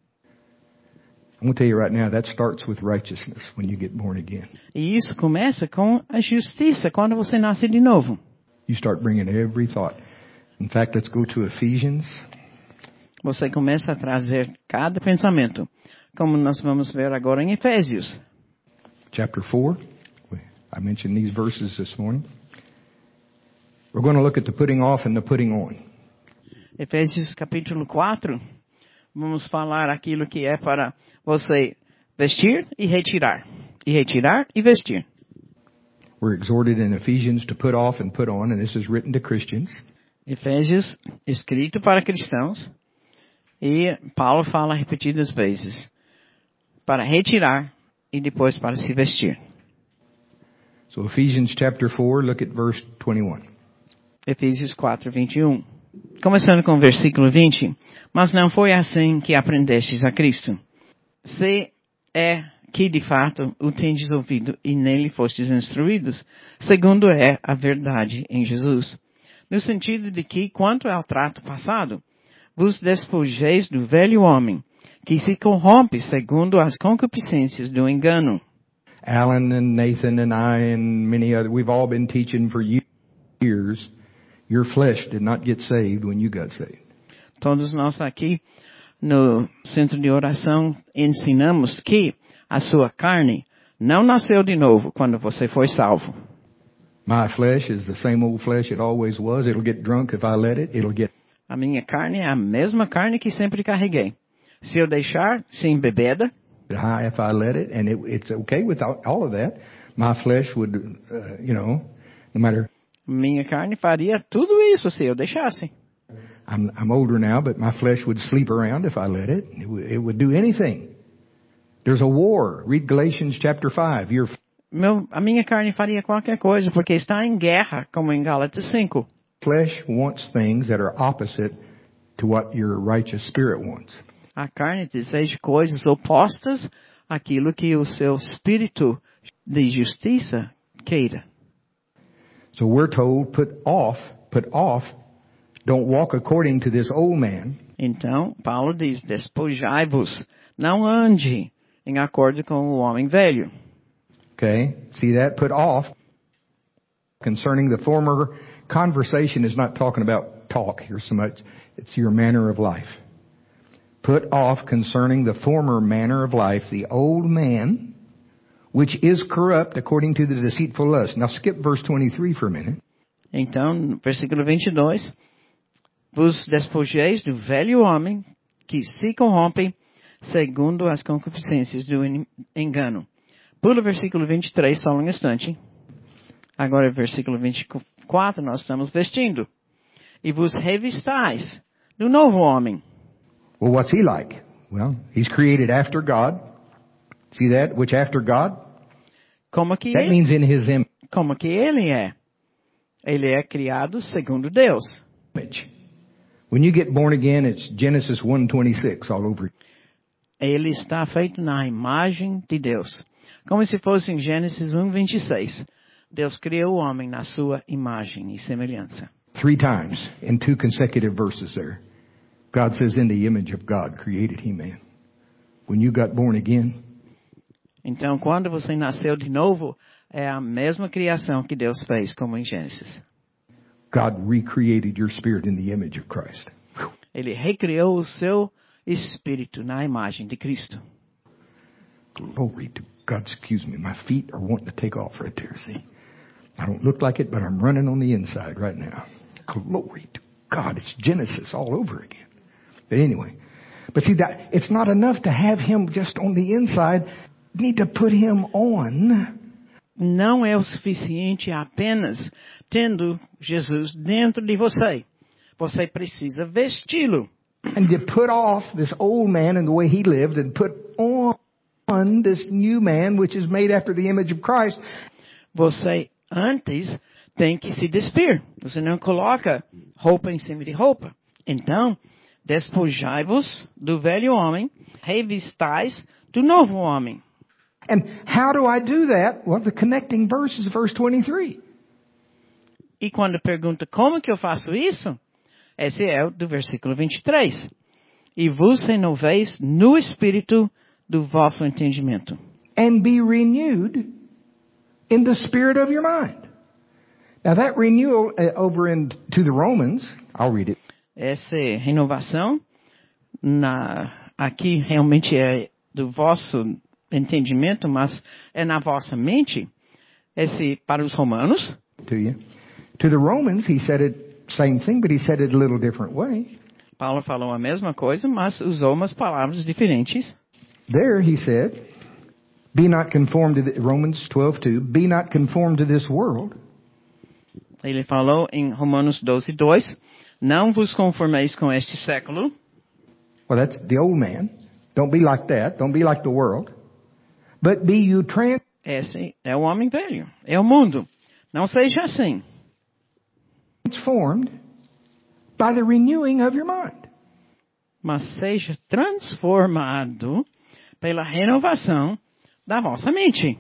I'm going to tell you right now, that starts with righteousness when you get born again. E isso começa com a justiça quando você nasce de novo. You start bringing every thought. In fact, let's go to Ephesians. Você começa a trazer cada pensamento, como nós vamos ver agora em Efésios. Chapter four. I mentioned these verses this morning. We're going to look at the putting off and the putting on. Efésios capítulo quatro. Vamos falar aquilo que é para você vestir e retirar. E retirar e vestir. We're exhorted in Ephesians to put off and put on, and this is written to Christians. Efésios, escrito para cristãos. E Paulo fala repetidas vezes. Para retirar e depois para se vestir. So Ephesians chapter four, look at verse twenty-one. Efésios quatro, vinte e um. Começando com o versículo vinte. Mas não foi assim que aprendestes a Cristo. Se é que de fato o tendes ouvido e nele fostes instruídos, segundo é a verdade em Jesus. No sentido de que, quanto ao trato passado, vos despojeis do velho homem, que se corrompe segundo as concupiscências do engano. Alan and Nathan and I and many others, we've all been teaching for years. Your flesh did not get saved when you got saved. Todos nós aqui no centro de oração ensinamos que a sua carne não nasceu de novo quando você foi salvo. My flesh is the same old flesh it always was. It'll get drunk if I let it. It'll get... A minha carne é a mesma carne que sempre carreguei. Se eu deixar, sem bebida, high if I let it, and it, it's okay with all, all of that. My flesh would, uh, you know, no matter. Minha carne faria tudo isso se eu deixasse. I'm, I'm older now, but my flesh would sleep around if I let it. It, w- it would do anything. There's a war. Read Galatians chapter five. Your Meu, a minha carne faria qualquer coisa porque está em guerra, como em Gálatas cinco. flesh wants things that are opposite to what your righteous spirit wants. A carne deseja coisas opostas àquilo que o seu espírito de justiça queira. So we're told, put off, put off, don't walk according to this old man. Então, Paulo diz, despojai-vos, não ande em acordo com o homem velho. Okay, see that? Put off, concerning the former conversation is not talking about talk here so much. It's your manner of life. Put off concerning the former manner of life, the old man, which is corrupt according to the deceitful lust. Now skip verse twenty-three for a minute. Então, versículo vinte e dois. Vos despojeis do velho homem que se corrompe segundo as concupiscências do engano. Pula o versículo vinte e três só um instante. Agora, versículo vinte e quatro, nós estamos vestindo. E vos revistais do novo homem. Well, what's he like? Well, he's created after God. See that? Which after God? Como que That ele, means in his como que ele é? Ele é criado segundo Deus. image. When you get born again, it's Genesis one twenty-six all over. Ele está feito na imagem de Deus. Como se fosse em Gênesis um, vinte e seis. Deus criou o homem na sua imagem e semelhança. Three times in two consecutive verses there. God says, in the image of God created he man. When you got born again, Então, quando você nasceu de novo, é a mesma criação que Deus fez, como em Gênesis. God recreated your spirit in the image of Christ. Ele recriou o seu espírito na imagem de Cristo. Glory to God. Excuse me. My feet are wanting to take off right there. See? I don't look like it, but I'm running on the inside right now. Glory to God. It's Genesis all over again. But anyway. But see, that it's not enough to have him just on the inside. You need to put him on. Não é o suficiente apenas tendo Jesus dentro de você. Você precisa vesti-lo. And you put off this old man and the way he lived and put on this new man which is made after the image of Christ. Você antes tem que se despir. Você não coloca roupa em cima de roupa. Então, despojai-vos do velho homem, revistais do novo homem. And how do I do that? Well, the connecting verse is verse twenty-three. E quando pergunta como que eu faço isso, esse é o do versículo vinte e três. E vos renoveis no espírito do vosso entendimento. And be renewed in the spirit of your mind. Now that renewal uh, over in to the Romans, I'll read it. Essa renovação na, aqui realmente é do vosso entendimento, mas é na vossa mente. Esse para os romanos. To you. To the Romans, he said it same thing, but he said it a little different way. Paulo falou a mesma coisa, mas usou umas palavras diferentes. There he said, be not conformed to the, Romans twelve two, be not conformed to this world. Ele falou em Romanos doze dois, não vos conformeis com este século. Well, that's the old man. Don't be like that. Don't be like the world. But be you trans... Esse é o homem velho, é o mundo. Não seja assim. Transformed by the renewing of your mind. Mas seja transformado pela renovação da vossa mente.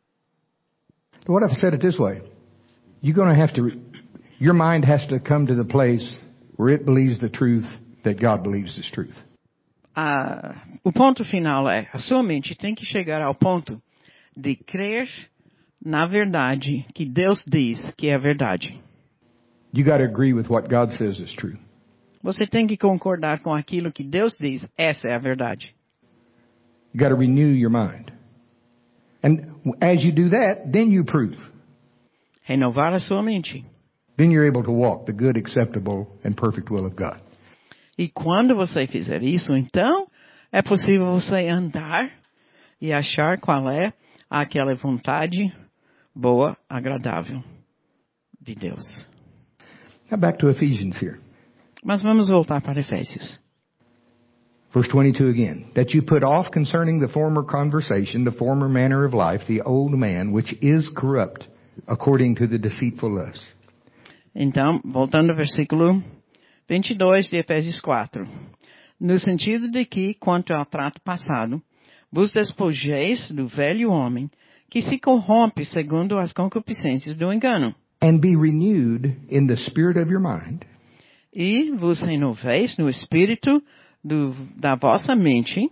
What if I said it this way? You're going to have to, your mind has to come to the place where it believes the truth that God believes is truth. Ah, o ponto final é, a sua mente tem que chegar ao ponto de crer na verdade que Deus diz que é verdade. You got to agree with what God says is true. Você tem que concordar com aquilo que Deus diz, essa é a verdade. You got to renew your mind. And as you do that, then you prove. Renovar a sua mente. Then you're able to walk the good, acceptable, and perfect will of God. E quando você fizer isso, então, é possível você andar e achar qual é aquela vontade boa, agradável de Deus. Now back to Ephesians here. Mas vamos voltar para Efésios. Verse twenty-two again. That you put off concerning the former conversation, the former manner of life, the old man, which is corrupt, according to the deceitful lusts. Então, voltando ao versículo vinte e dois de Efésios quatro. No sentido de que, quanto ao trato passado, vos despojeis do velho homem, que se corrompe segundo as concupiscências do engano. And be renewed in the spirit of your mind. E vos renoveis no espírito do, da vossa mente.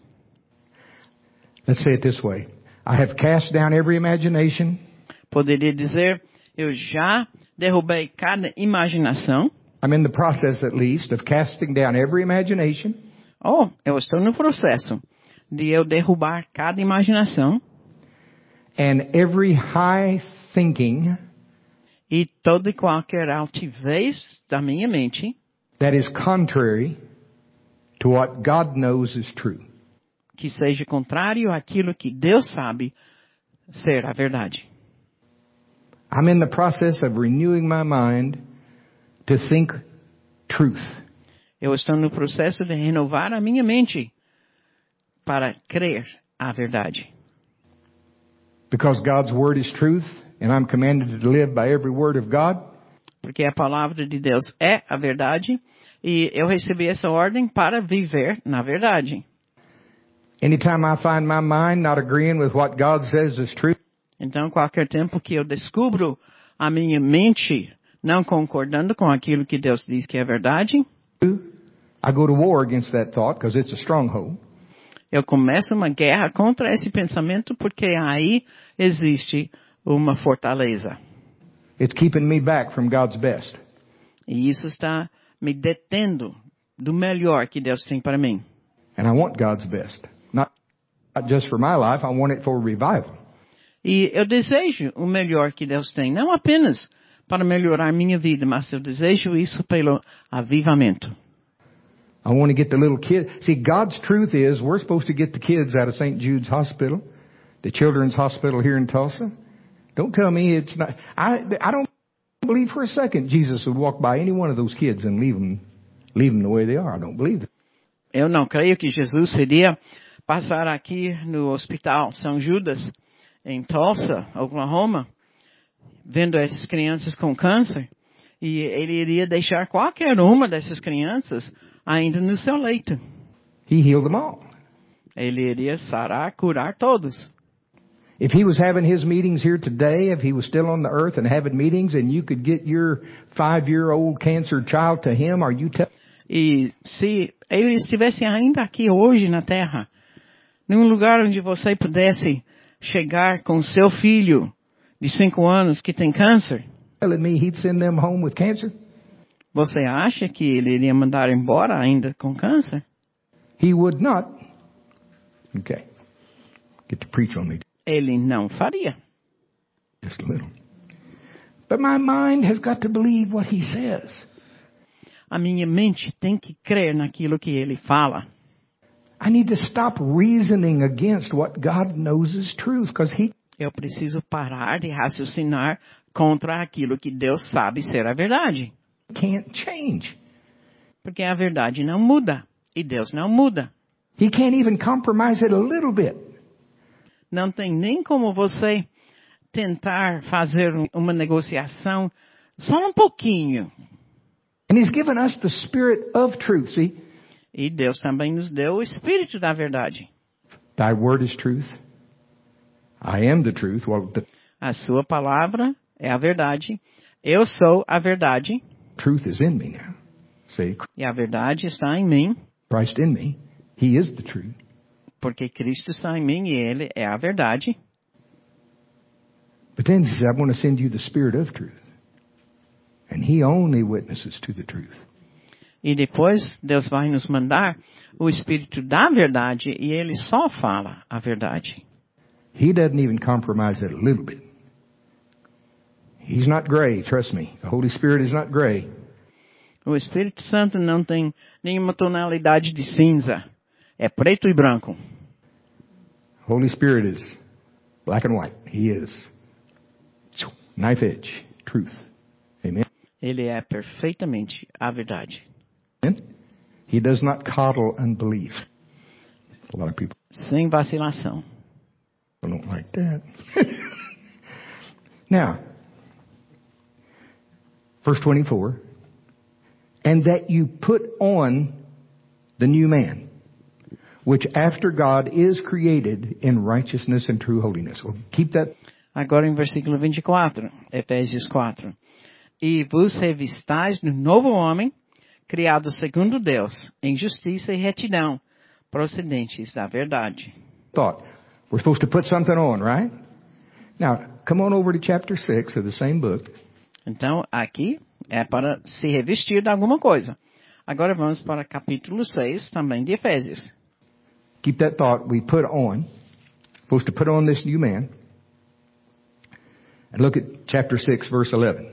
Let's say it this way. I have cast down every imagination. Poderia dizer, eu já derrubei cada imaginação. I'm in the process, at least, of casting down every imagination. Oh, eu estou no processo de eu derrubar cada imaginação. And every high thinking. E toda e qualquer altivez da minha mente. That is contrary to what God knows is true. Que seja contrário àquilo que Deus sabe ser a verdade. I'm in the process of renewing my mind to think truth. Eu estou no processo de renovar a minha mente para crer a verdade. Because God's word is truth, and I'm commanded to live by every word of God. Porque a palavra de Deus é a verdade, e eu recebi essa ordem para viver na verdade. Anytime I find my mind not agreeing with what God says is true. Então, qualquer tempo que eu descubro a minha mente não concordando com aquilo que Deus diz que é verdade, I go to war against that thought because it's a stronghold. Eu começo uma guerra contra esse pensamento porque aí existe uma fortaleza. It's keeping me back from God's best. E isso está me detendo do melhor que Deus tem para mim. And I want God's best. Not, not just for my life, I want it for revival. E eu desejo o melhor que Deus tem, não apenas para melhorar minha vida, mas eu desejo isso pelo avivamento. I want to get the little kid. See, God's truth is we're supposed to get the kids out of Saint Jude's Hospital, the Children's Hospital here in Tulsa. Don't tell me it's not. I I don't believe for a second Jesus would walk by any one of those kids and leave them, leave them the way they are. I don't believe it. Eu não creio que Jesus seria passar aqui no Hospital São Judas, em Tulsa, Oklahoma, vendo essas crianças com câncer, e ele iria deixar qualquer uma dessas crianças ainda no seu leito. He healed them all. Ele iria sarar, curar todos. If he was having his meetings here today, if he was still on the earth and having meetings and you could get your five-year-old cancer child to him, are you telling... E se ele estivesse ainda aqui hoje na Terra, num lugar onde você pudesse chegar com seu filho de cinco anos que tem câncer, telling me he'd send them home with cancer? você acha que ele iria mandar embora ainda com câncer? He would not. Okay. Get to preach on me. Ele não faria. Just a little. But my mind has got to believe what he says. A minha mente tem que crer naquilo que ele fala. I need to stop reasoning against what God knows is truth, because he Eu preciso parar de raciocinar contra aquilo que Deus sabe ser a verdade. can't change. Porque a verdade não muda. E Deus não muda. He can't even compromise it a little bit. Não tem nem como você tentar fazer uma negociação só um pouquinho. And he's given us the spirit of truth, see? E Deus também nos deu o espírito da verdade. Thy word is truth. I am the truth. Well, the A sua palavra é a verdade. Eu sou a verdade. truth is in me now. See, E a verdade está em mim. Christ in me. He is the truth. Porque Cristo está em mim e Ele é a verdade. But then he said, I want to send you the spirit of truth. And he only witnesses to the truth. E depois Deus vai nos mandar o espírito da verdade e Ele só fala a verdade. He doesn't even compromise it a little bit. He's not gray, trust me. The Holy Spirit is not gray. O Espírito Santo não tem nenhuma tonalidade de cinza. É preto e branco. Holy Spirit is black and white. He is knife edge, truth. Amen. Ele é perfeitamente a verdade. He does not coddle unbelief. A lot of people Sem vacilação. don't like that. Now, verse twenty-four. And that you put on the new man, which after God is created in righteousness and true holiness. Well, keep that. Agora em versículo vinte e quatro, Efésios quatro. E vos revistais no novo homem, criado segundo Deus, em justiça e retidão, procedentes da verdade. Thought. We're supposed to put something on, right? Now, come on over to chapter six of the same book. Então, aqui é para se revestir de alguma coisa. Agora vamos para capítulo seis, também de Efésios. Keep that thought. We put on. Supposed to put on this new man. And look at chapter six, verse eleven.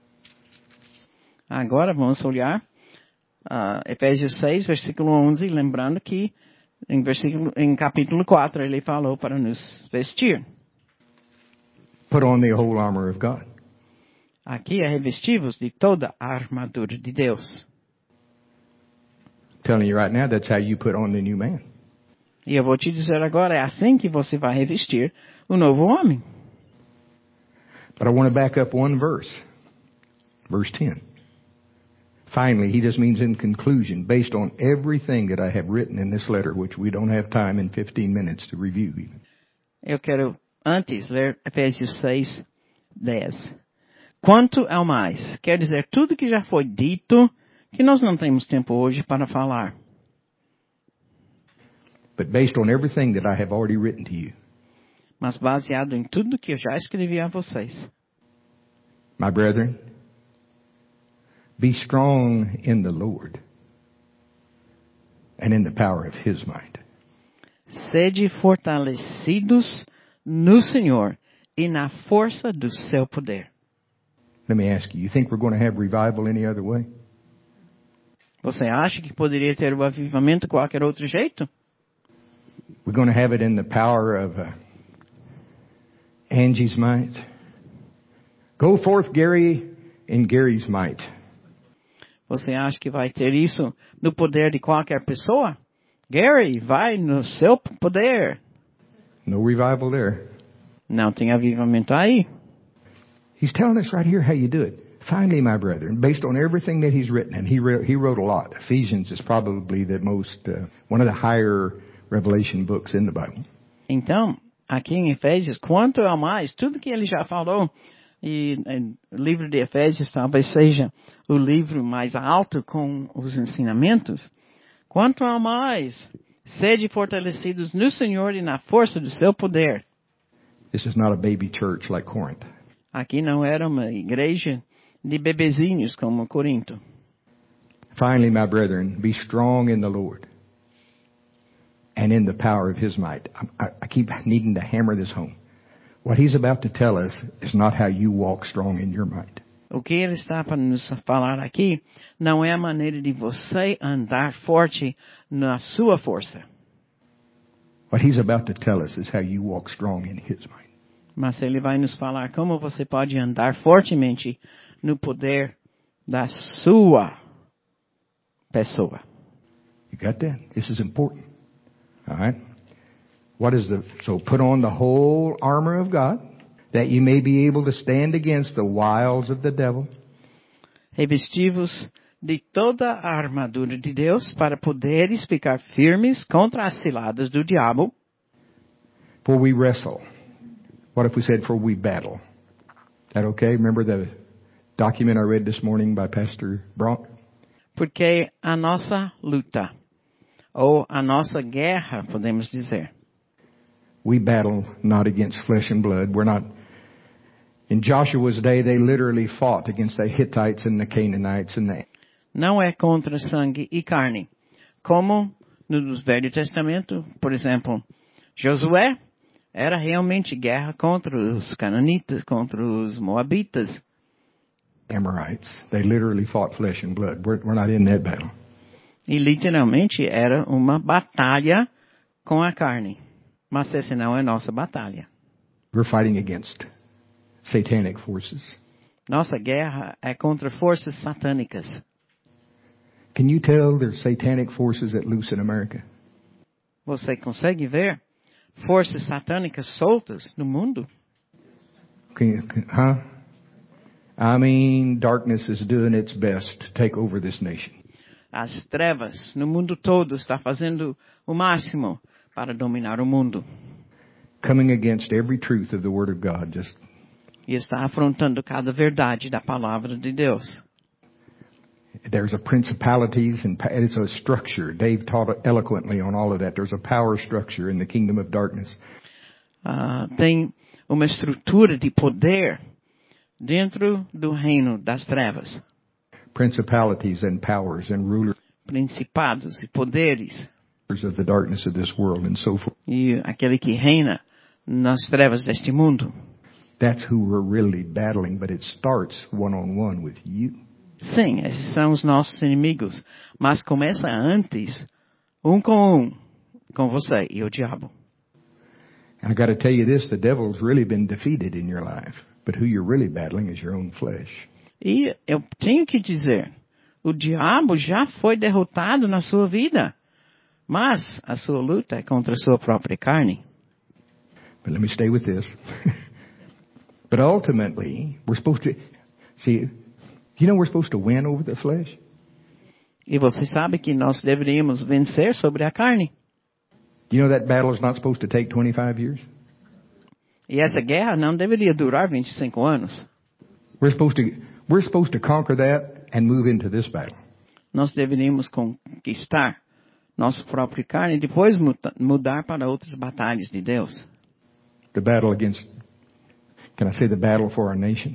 Agora vamos olhar uh, Efésios seis, versículo onze, lembrando que em, versículo, em capítulo quatro ele falou para nos vestir. Put on the whole armor of God. Aqui é revestivos de toda a armadura de Deus. I'm telling you right now, that's how you put on the new man. E eu vou te dizer agora, é assim que você vai revestir o novo homem. But I want to back up one verse. Verse ten. Finally, he just means in conclusion, based on everything that I have written in this letter, which we don't have time in fifteen minutes to review even. Eu quero antes ler Efésios seis, dez. Quanto ao mais, quer dizer tudo que já foi dito, que nós não temos tempo hoje para falar. but based on everything that I have already written to you. Mas baseado em tudo que eu já escrevi a vocês. My brethren, be strong in the Lord and in the power of His might. Sede fortalecidos no Senhor e na força do seu poder. Let me ask you, you think we're going to have revival any other way? Você acha que poderia ter o avivamento de qualquer outro jeito? We're going to have it in the power of uh, Angie's might. Go forth, Gary, in Gary's might. Você acha que vai ter isso no poder de qualquer pessoa? Gary, vai no seu poder. No revival there. Não tem avivamento aí. He's telling us right here how you do it. Finally, my brethren, based on everything that he's written, and he wrote, he wrote a lot. Ephesians is probably the most, uh, one of the higher revelation books in the Bible. Então, aqui em Efésios, quanto a mais, tudo que ele já falou, e, e o livro de Efésios talvez seja o livro mais alto com os ensinamentos, quanto a mais, sede fortalecidos no Senhor e na força do seu poder. This is not a baby church like Corinth. Aqui não era uma igreja de bebezinhos como Corinto. Finally, my brethren, be strong in the Lord and in the power of His might. I, I keep needing to hammer this home. What He's about to tell us is not how you walk strong in your might. O que ele está para nos falar aqui não é a maneira de você andar forte na sua força. What He's about to tell us is how you walk strong in His might. Mas ele vai nos falar como você pode andar fortemente no poder da sua pessoa. You got that? This is important. All right? What is the, so put on the whole armor of God, that you may be able to stand against the wiles of the devil. Revestivos de toda a armadura de Deus para poderes ficar firmes contra as ciladas do diabo. For we wrestle. What if we said for we battle? Is that okay? Remember the document I read this morning by Pastor Bronk? Porque a nossa luta, ou a nossa guerra, podemos dizer. We battle not against flesh and blood. We're not, in Joshua's day, they literally fought against the Hittites and the Canaanites and the... Não é contra sangue e carne. Como no Velho Testamento, por exemplo, Josué era realmente guerra contra os cananitas, contra os moabitas. Amorites. They literally fought flesh and blood. We're, we're not in that battle. E literalmente era uma batalha com a carne. Mas essa não é nossa batalha. We're fighting against satanic forces. Nossa guerra é contra forças satânicas. Can you tell there's satanic forces at loose in America? Você consegue ver forças satânicas soltas no mundo? Can, can, huh? I mean, darkness is doing its best to take over this nation. As trevas no mundo todo está fazendo o máximo para dominar o mundo. Coming against every truth of the Word of God. Just E está afrontando cada verdade da palavra de Deus. there's a principalities and it's a structure. Dave taught eloquently on all of that. There's a power structure in the kingdom of darkness. Uh, tem uma estrutura de poder dentro do reino das trevas. Principalities and powers and rulers Principados e poderes. of the darkness of this world and so forth. E aquele que reina nas trevas deste mundo. That's who we're really battling, but it starts one-on-one with you. Sim, esses são os nossos inimigos. Mas começa antes, um com um, com você e o diabo. And I got to tell you this, the devil's really been defeated in your life. But who you're really battling is your own flesh. E eu tenho que dizer, o diabo já foi derrotado na sua vida. Mas a sua luta é contra a sua própria carne. But let me stay with this. But ultimately, we're supposed to, see, you know we're supposed to win over the flesh? E você sabe que nós deveríamos vencer sobre a carne. You know that battle is not supposed to take twenty-five years? E essa guerra não deveria durar vinte e cinco anos. We're supposed to, we're supposed to conquer that and move into this battle. Nós deveríamos conquistar nossa própria carne e depois mudar para outras batalhas de Deus. The battle against, can I say the battle for our nation?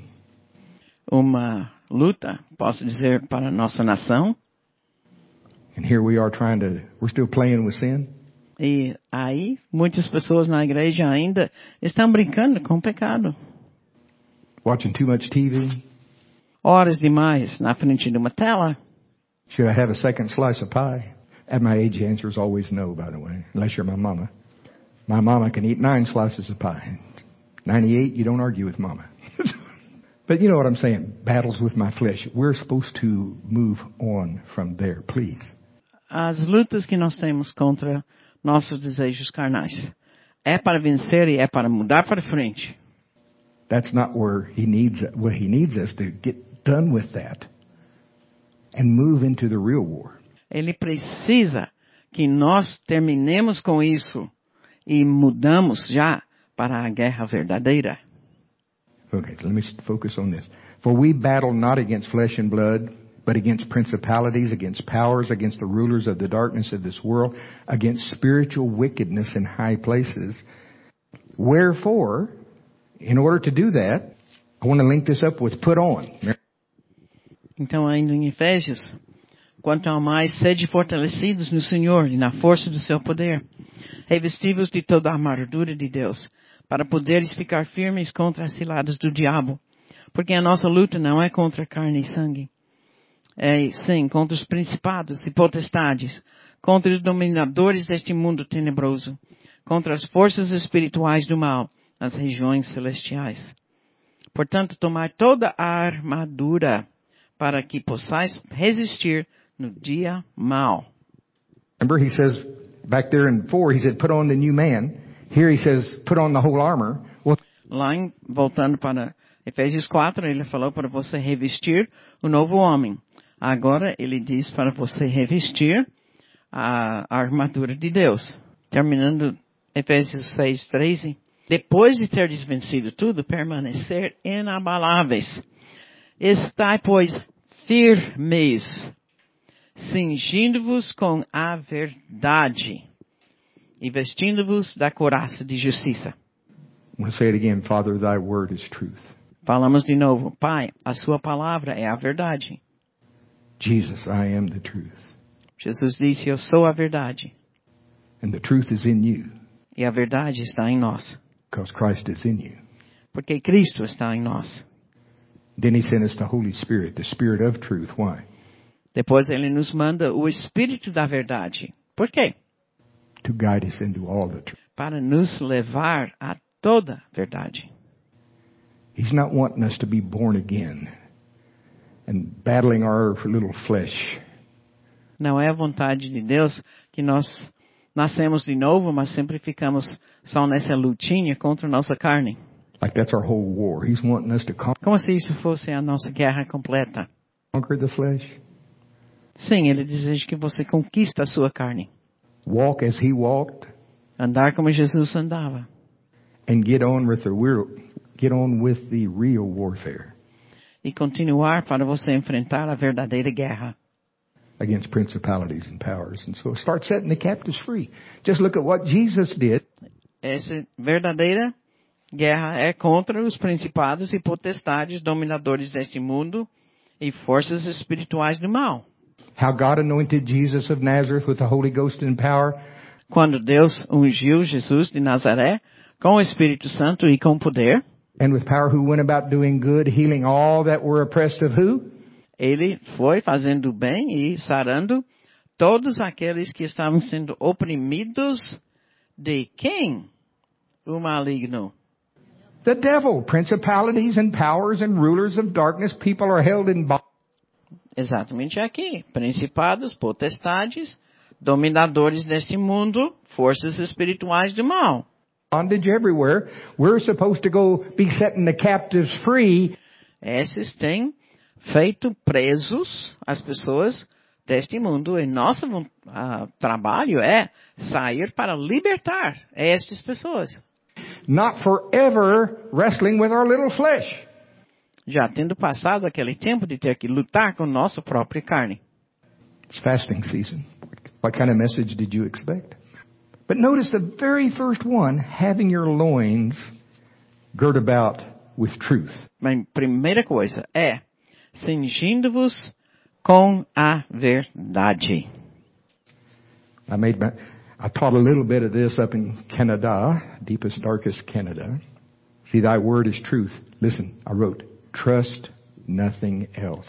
Uma luta, posso dizer, para a nossa nação. And here we are trying to, we're still playing with sin. E aí, muitas pessoas na igreja ainda estão brincando com o pecado. Watching too much T V. Horas demais na frente de uma tela. Should I have a second slice of pie? At my age, the answer is always no, by the way, unless you're my mama. My mama can eat nine slices of pie. ninety-eight, you don't argue with mama. But you know what I'm saying, battles with my flesh. We're supposed to move on from there, please. As lutas que nós temos contra nossos desejos carnais é para vencer e é para mudar para frente. That's not where he needs, where he needs us to get done with that and move into the real war. Ele precisa que nós terminemos com isso e mudamos já para a guerra verdadeira. Okay, so let me focus on this. For we battle not against flesh and blood, but against principalities, against powers, against the rulers of the darkness of this world, against spiritual wickedness in high places. Wherefore, in order to do that, I want to link this up with put on. Então, ainda em Efésios, quanto ao mais, sede fortalecidos no Senhor e na força do seu poder, revestivos de toda a armadura de Deus, para poderes ficar firmes contra as ciladas do diabo. Porque a nossa luta não é contra carne e sangue. É, sim, contra os principados e potestades, contra os dominadores deste mundo tenebroso, contra as forças espirituais do mal, nas regiões celestiais. Portanto, tomai toda a armadura, para que possais resistir no dia mau. Remember, he says, back there in four, he said, put on the new man. Here he says, put on the whole armor. Well, Lá, em, voltando para Efésios quatro, ele falou para você revestir o novo homem. Agora, ele diz para você revestir a, a armadura de Deus. Terminando Efésios seis, treze. Depois de ter desvencido tudo, permanecer inabaláveis. Estai, pois, firmes, cingindo-vos com a verdade e vestindo-vos da couraça de justiça. I'm going to say it again, Father, thy word is truth. Falamos de novo, Pai, a sua palavra é a verdade. Jesus, I am the truth. Jesus disse, eu sou a verdade. And the truth is in you. E a verdade está em nós. Because Christ is in you. Porque Cristo está em nós. Then he sent us the Holy Spirit, the Spirit of truth. Why? Depois ele nos manda o Espírito da verdade. Por quê? To guide us into all the truth. Para nos levar a toda a verdade. He's not wanting us to be born again and battling our little flesh. Não é a vontade de Deus que nós nascemos de novo, mas sempre ficamos só nessa lutinha contra a nossa carne. Like that's our whole war. He's wanting us to conquer Como se isso fosse a nossa guerra completa. the flesh. Sim, ele deseja que você conquista a sua carne. Walk as he walked. Andar como Jesus andava. And get on with the real, get on with the real warfare. E continuar para você enfrentar a verdadeira guerra. Against principalities and powers. And so start setting the captives free. Just look at what Jesus did. Essa verdadeira guerra é contra os principados e potestades dominadores deste mundo e forças espirituais do mal. How God anointed Jesus of Nazareth with the Holy Ghost and power. Quando Deus ungiu Jesus de Nazaré com o Espírito Santo e com poder. And with power, who went about doing good, healing all that were oppressed of who? Ele foi fazendo bem e sarando todos aqueles que estavam sendo oprimidos de quem? O maligno. The devil. Principalities and powers and rulers of darkness. People are held in bondage. Exatamente aqui. Principados, potestades, dominadores deste mundo, forças espirituais do mal. Bondage everywhere. We're supposed to go be setting the captives free. Esses têm feito presos as pessoas deste mundo. E nosso uh, trabalho é sair para libertar estas pessoas. Not forever wrestling with our little flesh. Já tendo passado aquele tempo de ter que lutar com nossa própria carne. It's fasting season. What kind of message did you expect? But notice the very first one, having your loins girt about with truth. Mas primeira coisa é cingindo-vos com a verdade. I made my, I taught a little bit of this up in Canada, deepest, darkest Canada. See, thy word is truth. Listen, I wrote, trust nothing else.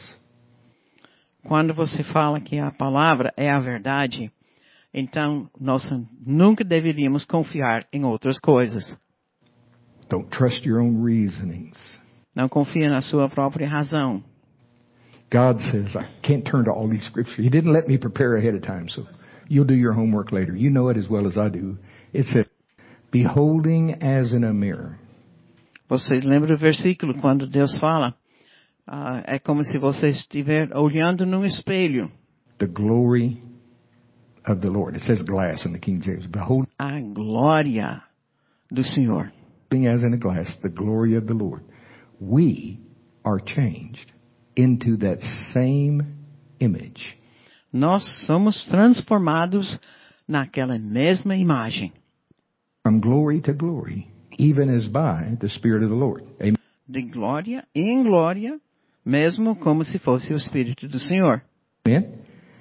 Quando você fala que a palavra é a verdade, então nós nunca deveríamos confiar em outras coisas. Don't trust your own reasonings. Não confia na sua própria razão. God says, I can't turn to all these scriptures. He didn't let me prepare ahead of time, so you'll do your homework later. You know it as well as I do. It says, beholding as in a mirror. Vocês lembram do versículo quando Deus fala? Uh, é como se você estiver olhando num espelho. The glory of the Lord. It says glass in the King James. Behold, a glória do Senhor. As in a glass, the glory of the Lord. We are changed into that same image. Nós somos transformados naquela mesma imagem. From glory to glory, even as by the Spirit of the Lord. Amen. De glória em glória, mesmo como se fosse o Espírito do Senhor. Amen.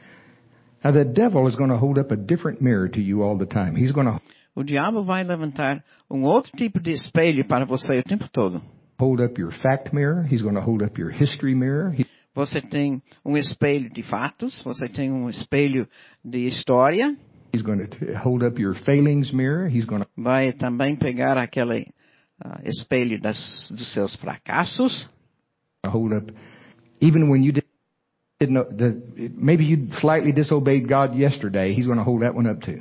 Now the devil is going to hold up a different mirror to you all the time. He's going to O diabo vai levantar um outro tipo de espelho para você o tempo todo. Hold up your fact mirror. He's going to hold up your history mirror. He... Você tem um espelho de fatos, você tem um espelho de história. He's going to hold up your failings mirror. He's going to... Vai também pegar aquele uh, espelho das, dos seus fracassos. Hold up, even when you did, didn't know, the, maybe you slightly disobeyed God yesterday. He's going to hold that one up too.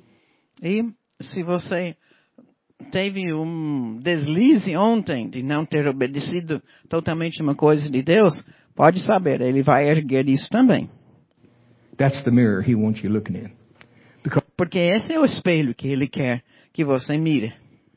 E se você teve um deslize ontem de não ter obedecido totalmente uma coisa de Deus, pode saber, ele vai erguer isso também. That's the mirror he wants you looking in. Because Porque esse é o espelho que ele quer que você mire.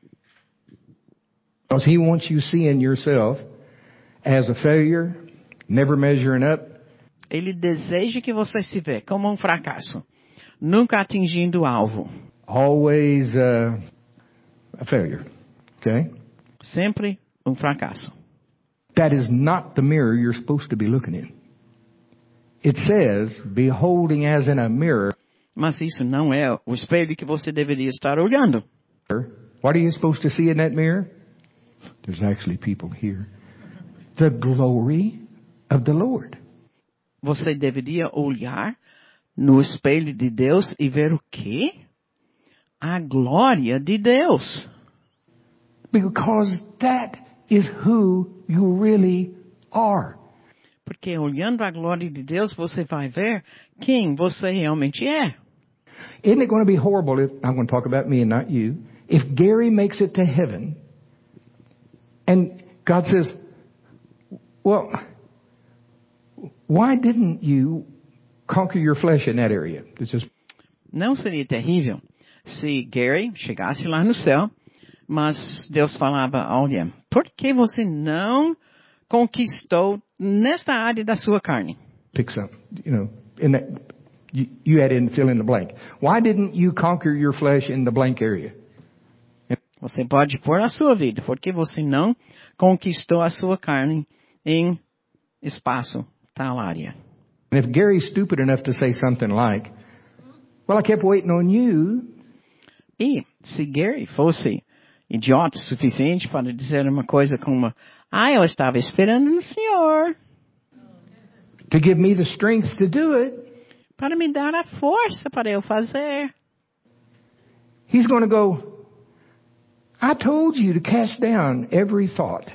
Because he wants you seeing yourself as a failure, never measuring up. Ele deseja que você se vê como um fracasso, nunca atingindo o alvo. Always uh, a failure. Okay? Sempre um fracasso. That is not the mirror you're supposed to be looking in. It says, beholding as in a mirror. Mas isso não é o espelho que você deveria estar olhando. What are you supposed to see in that mirror? There's actually people here. The glory of the Lord. Você deveria olhar no espelho de Deus e ver o quê? A glória de Deus. Because that is who you really are. Porque olhando a glória de Deus, você vai ver quem você realmente é. Isn't it going to be horrible if, I'm going to talk about me and not you, if Gary makes it to heaven and God says, well, why didn't you conquer your flesh in that area? It's just... Não seria terrível se Gary chegasse lá no céu, mas Deus falava, olha, por que você não conquistou nesta área da sua carne? Pick some, you know, in that, you, you add in, fill in the blank. Why didn't you conquer your flesh in the blank area? Você pode pôr a sua vida, porque você não conquistou a sua carne em espaço, tal área. And if Gary's stupid enough to say something like, well, I kept waiting on you. E se Gary fosse idiota o suficiente para dizer uma coisa como, ah, eu estava esperando no Senhor. To give me the strength to do it. Para me dar a força para eu fazer. He's going to go, I told you to cast down every thought.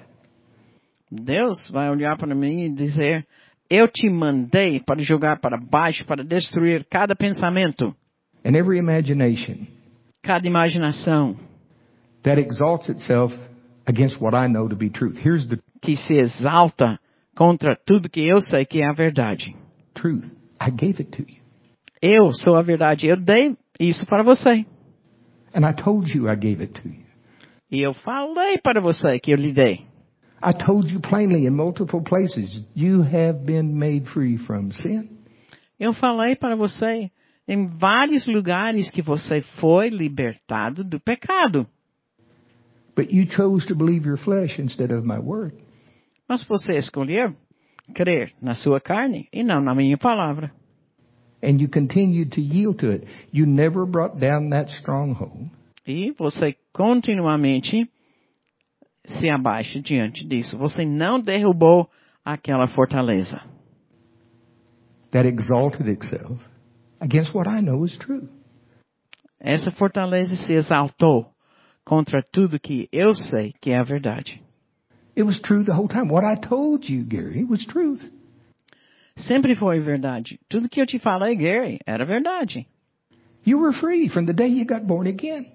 Deus vai olhar para mim e dizer, eu te mandei para jogar para baixo, para destruir cada pensamento. And every imagination. Cada imaginação. That exalts itself against what I know to be truth. Here's the que se exalta contra tudo que eu sei que é a verdade. Truth. I gave it to you. Eu sou a verdade. Eu dei isso para você. And I told you I gave it to you. E eu falei para você que eu lhe dei. I told you plainly in multiple places, you have been made free from sin. Eu falei para você em vários lugares que você foi libertado do pecado. But you chose to believe your flesh instead of my word. Mas você escolheu crer na sua carne e não na minha palavra. And you continued to yield to it. You never brought down that stronghold. E você continuamente se abaixa diante disso. Você não derrubou aquela fortaleza. That exalted itself against what I know is true. Essa fortaleza se exaltou contra tudo que eu sei que é a verdade. It was true the whole time. What I told you, Gary, was truth. Sempre foi verdade. Tudo que eu te falei, Gary, era verdade. You were free from the day you got born again.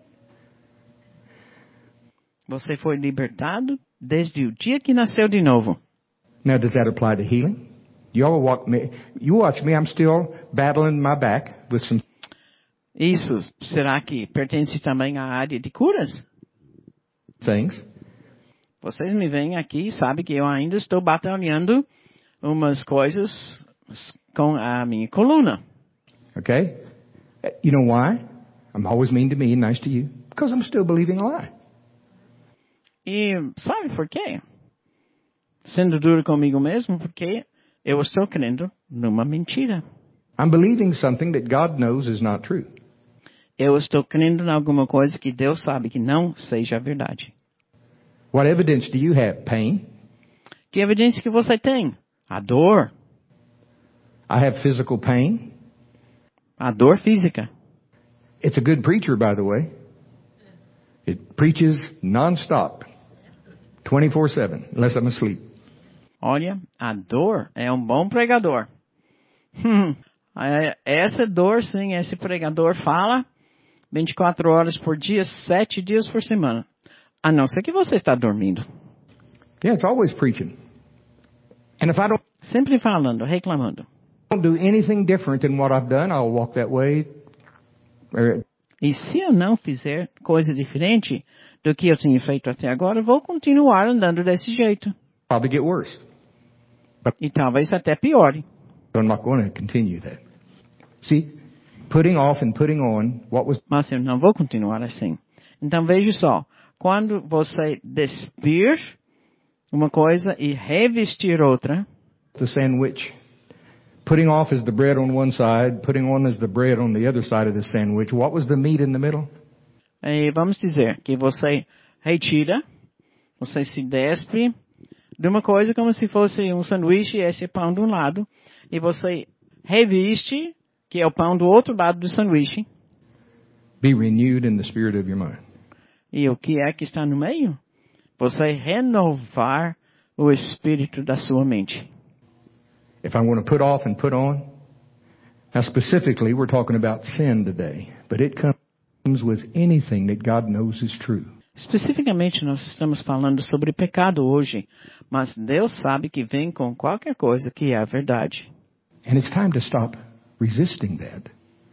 Você foi libertado desde o dia que nasceu de novo. Now, does that apply to healing? You all walk me. You watch me. I'm still battling my back with some. Isso, será que pertence também à área de curas? Things. Vocês me veem aqui e sabem que eu ainda estou batalhando umas coisas com a minha coluna. Okay? You know why? I'm always mean to me and nice to you. Because I'm still believing a lie. E sabe por quê? Sendo duro comigo mesmo, porque eu estou crendo numa mentira. I'm believing something that God knows is not true. Eu estou crendo em alguma coisa que Deus sabe que não seja a verdade. What evidence do you have? Pain? Que evidência que você tem? A dor. I have physical pain. A dor física. It's a good preacher, by the way. It preaches non-stop, twenty-four seven, unless I'm asleep. Olha, a dor é um bom pregador. Hum, essa dor, sim, esse pregador fala vinte e quatro horas por dia, sete dias por semana. A não ser que você está dormindo. Yeah, it's always preaching. And if I don't, Sempre falando, reclamando. don't do anything different than what I've done, I'll walk that way. Or, E se eu não fizer coisa diferente do que eu tinha feito até agora, eu vou continuar andando desse jeito. probably get worse. E talvez até piore. But I'm not going to continue that. See, putting off and putting on what was Mas eu não vou continuar assim. Então veja só, quando você despir uma coisa e revestir outra, the sandwich. Putting off is the bread on one side, putting on is the bread on the other side of the sandwich. What was the meat in the middle? e vamos dizer que você retira, você se despe de uma coisa como se fosse um sanduíche e esse pão de um lado, e você reviste, que é o pão do outro lado do sanduíche. Be renewed in the spirit of your mind. E o que é que está no meio? Você renovar o espírito da sua mente. If I want to put off and put on, now specifically we're talking about sin today, but it comes with anything that God knows is true. Especificamente nós estamos falando sobre pecado hoje, mas Deus sabe que vem com qualquer coisa que é a verdade. And it's time to stop resisting that.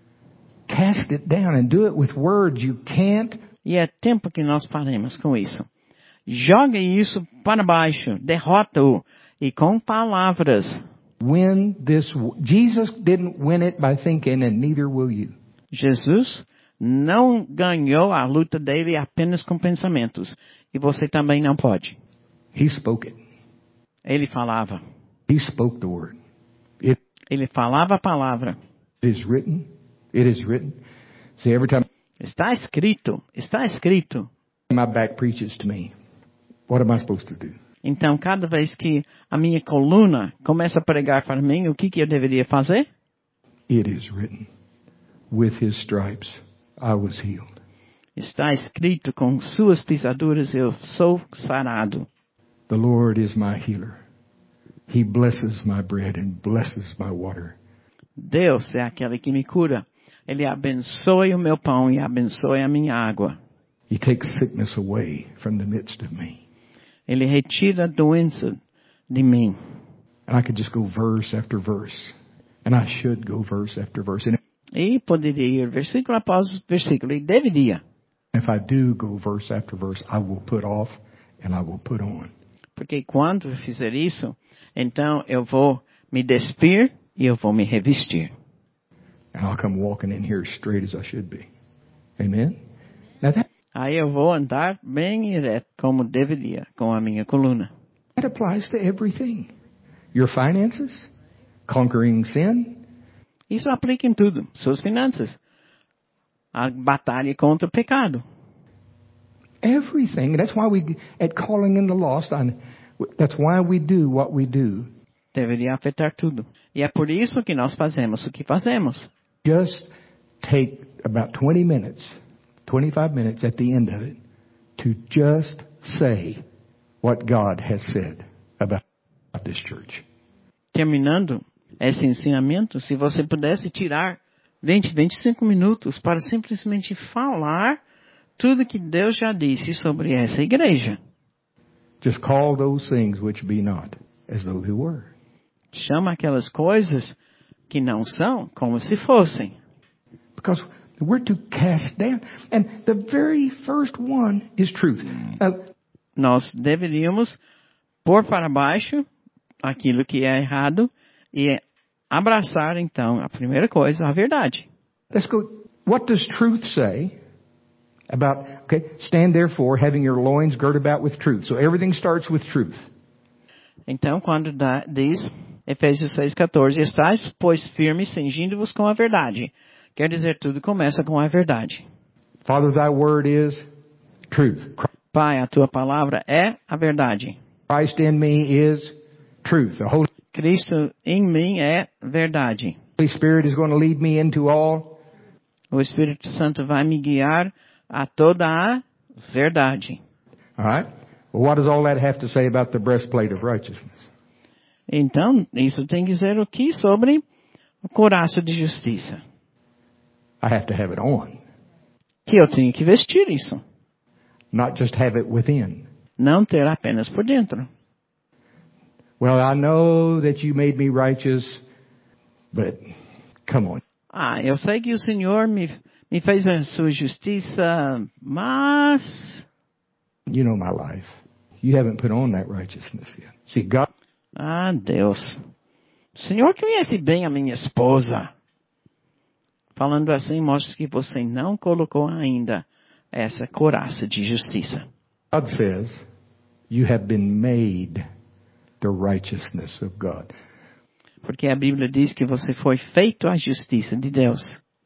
Cast it down and do it with words you can't. E é tempo que nós paremos com isso. Jogue isso para baixo, derrota-o, e com palavras. Win this. Jesus didn't win it by thinking, and neither will you. Jesus não ganhou a luta dele apenas com pensamentos. E você também não pode. He spoke it. Ele falava. He spoke the word. It Ele falava a palavra. is written. It is written. See, every time Está escrito. Está escrito. my back preaches to me, what am I supposed to do? Então, cada vez que a minha coluna começa a pregar para mim, o que, que eu deveria fazer? It is written. With his stripes, I was healed. Está escrito, com suas pisaduras eu sou sarado. The Lord is my healer. He blesses my bread and blesses my water. Deus é aquele que me cura. Ele abençoe o meu pão e abençoe a minha água. He takes sickness away from the midst of me. Ele retira a doença de mim. And I could just go verse after verse. And I should go verse after verse. And E poderia ir versículo após versículo. E deveria. if I do go verse after verse, I will put off and I will put on. Porque quando eu fizer isso, então eu vou me despir e eu vou me revestir. and I'll come walking in here as straight as I should be. Amen? Now that, Aí eu vou andar bem ereto, como deveria, com a minha coluna. that applies to everything. Your finances, conquering sin, Isso aplica em tudo. Suas finanças. A batalha contra o pecado. everything. That's why we, at Calling in the Lost, on, that's why we do what we do. Deveria afetar tudo. E é por isso que nós fazemos o que fazemos. Just take about twenty minutes, twenty-five minutes at the end of it to just say what God has said about this church. Terminando esse ensinamento, se você pudesse tirar vinte, vinte e cinco minutos para simplesmente falar tudo que Deus já disse sobre essa igreja. Just call those things which be not as though they were. Chama aquelas coisas que não são como se fossem. Because we're to cast down. And the very first one is truth. Uh, Nós deveríamos pôr para baixo aquilo que é errado e abraçar, então, a primeira coisa, a verdade. let's go. What does truth say about, okay, stand therefore having your loins girt about with truth. So everything starts with truth. Então, quando dá, diz, Efésios seis, quatorze, estáis, pois, firmes, cingindo-vos com a verdade. Quer dizer, tudo começa com a verdade. Father, thy word is truth. Pai, a tua palavra é a verdade. Christ in me is truth. The Holy Cristo em mim é verdade. Spirit is going to lead me into all. O Espírito Santo vai me guiar a toda a verdade. All right. Well, what does all that have to say about the breastplate of righteousness? Então, isso tem que dizer o que sobre o couraço de justiça. I have to have it on, Que eu tenho que vestir isso. not just have it within. Não ter apenas por dentro. Well, I know that you made me righteous, but come on. Ah, eu sei que o Senhor me, me fez a sua justiça, mas... You know my life. You haven't put on that righteousness yet. See, God, Ah, Deus. O Senhor conhece bem a minha esposa. Falando assim, mostra que você não colocou ainda essa couraça de justiça. God says, you have been made the righteousness of God. Porque a Bíblia diz que você foi feito a justiça de Deus.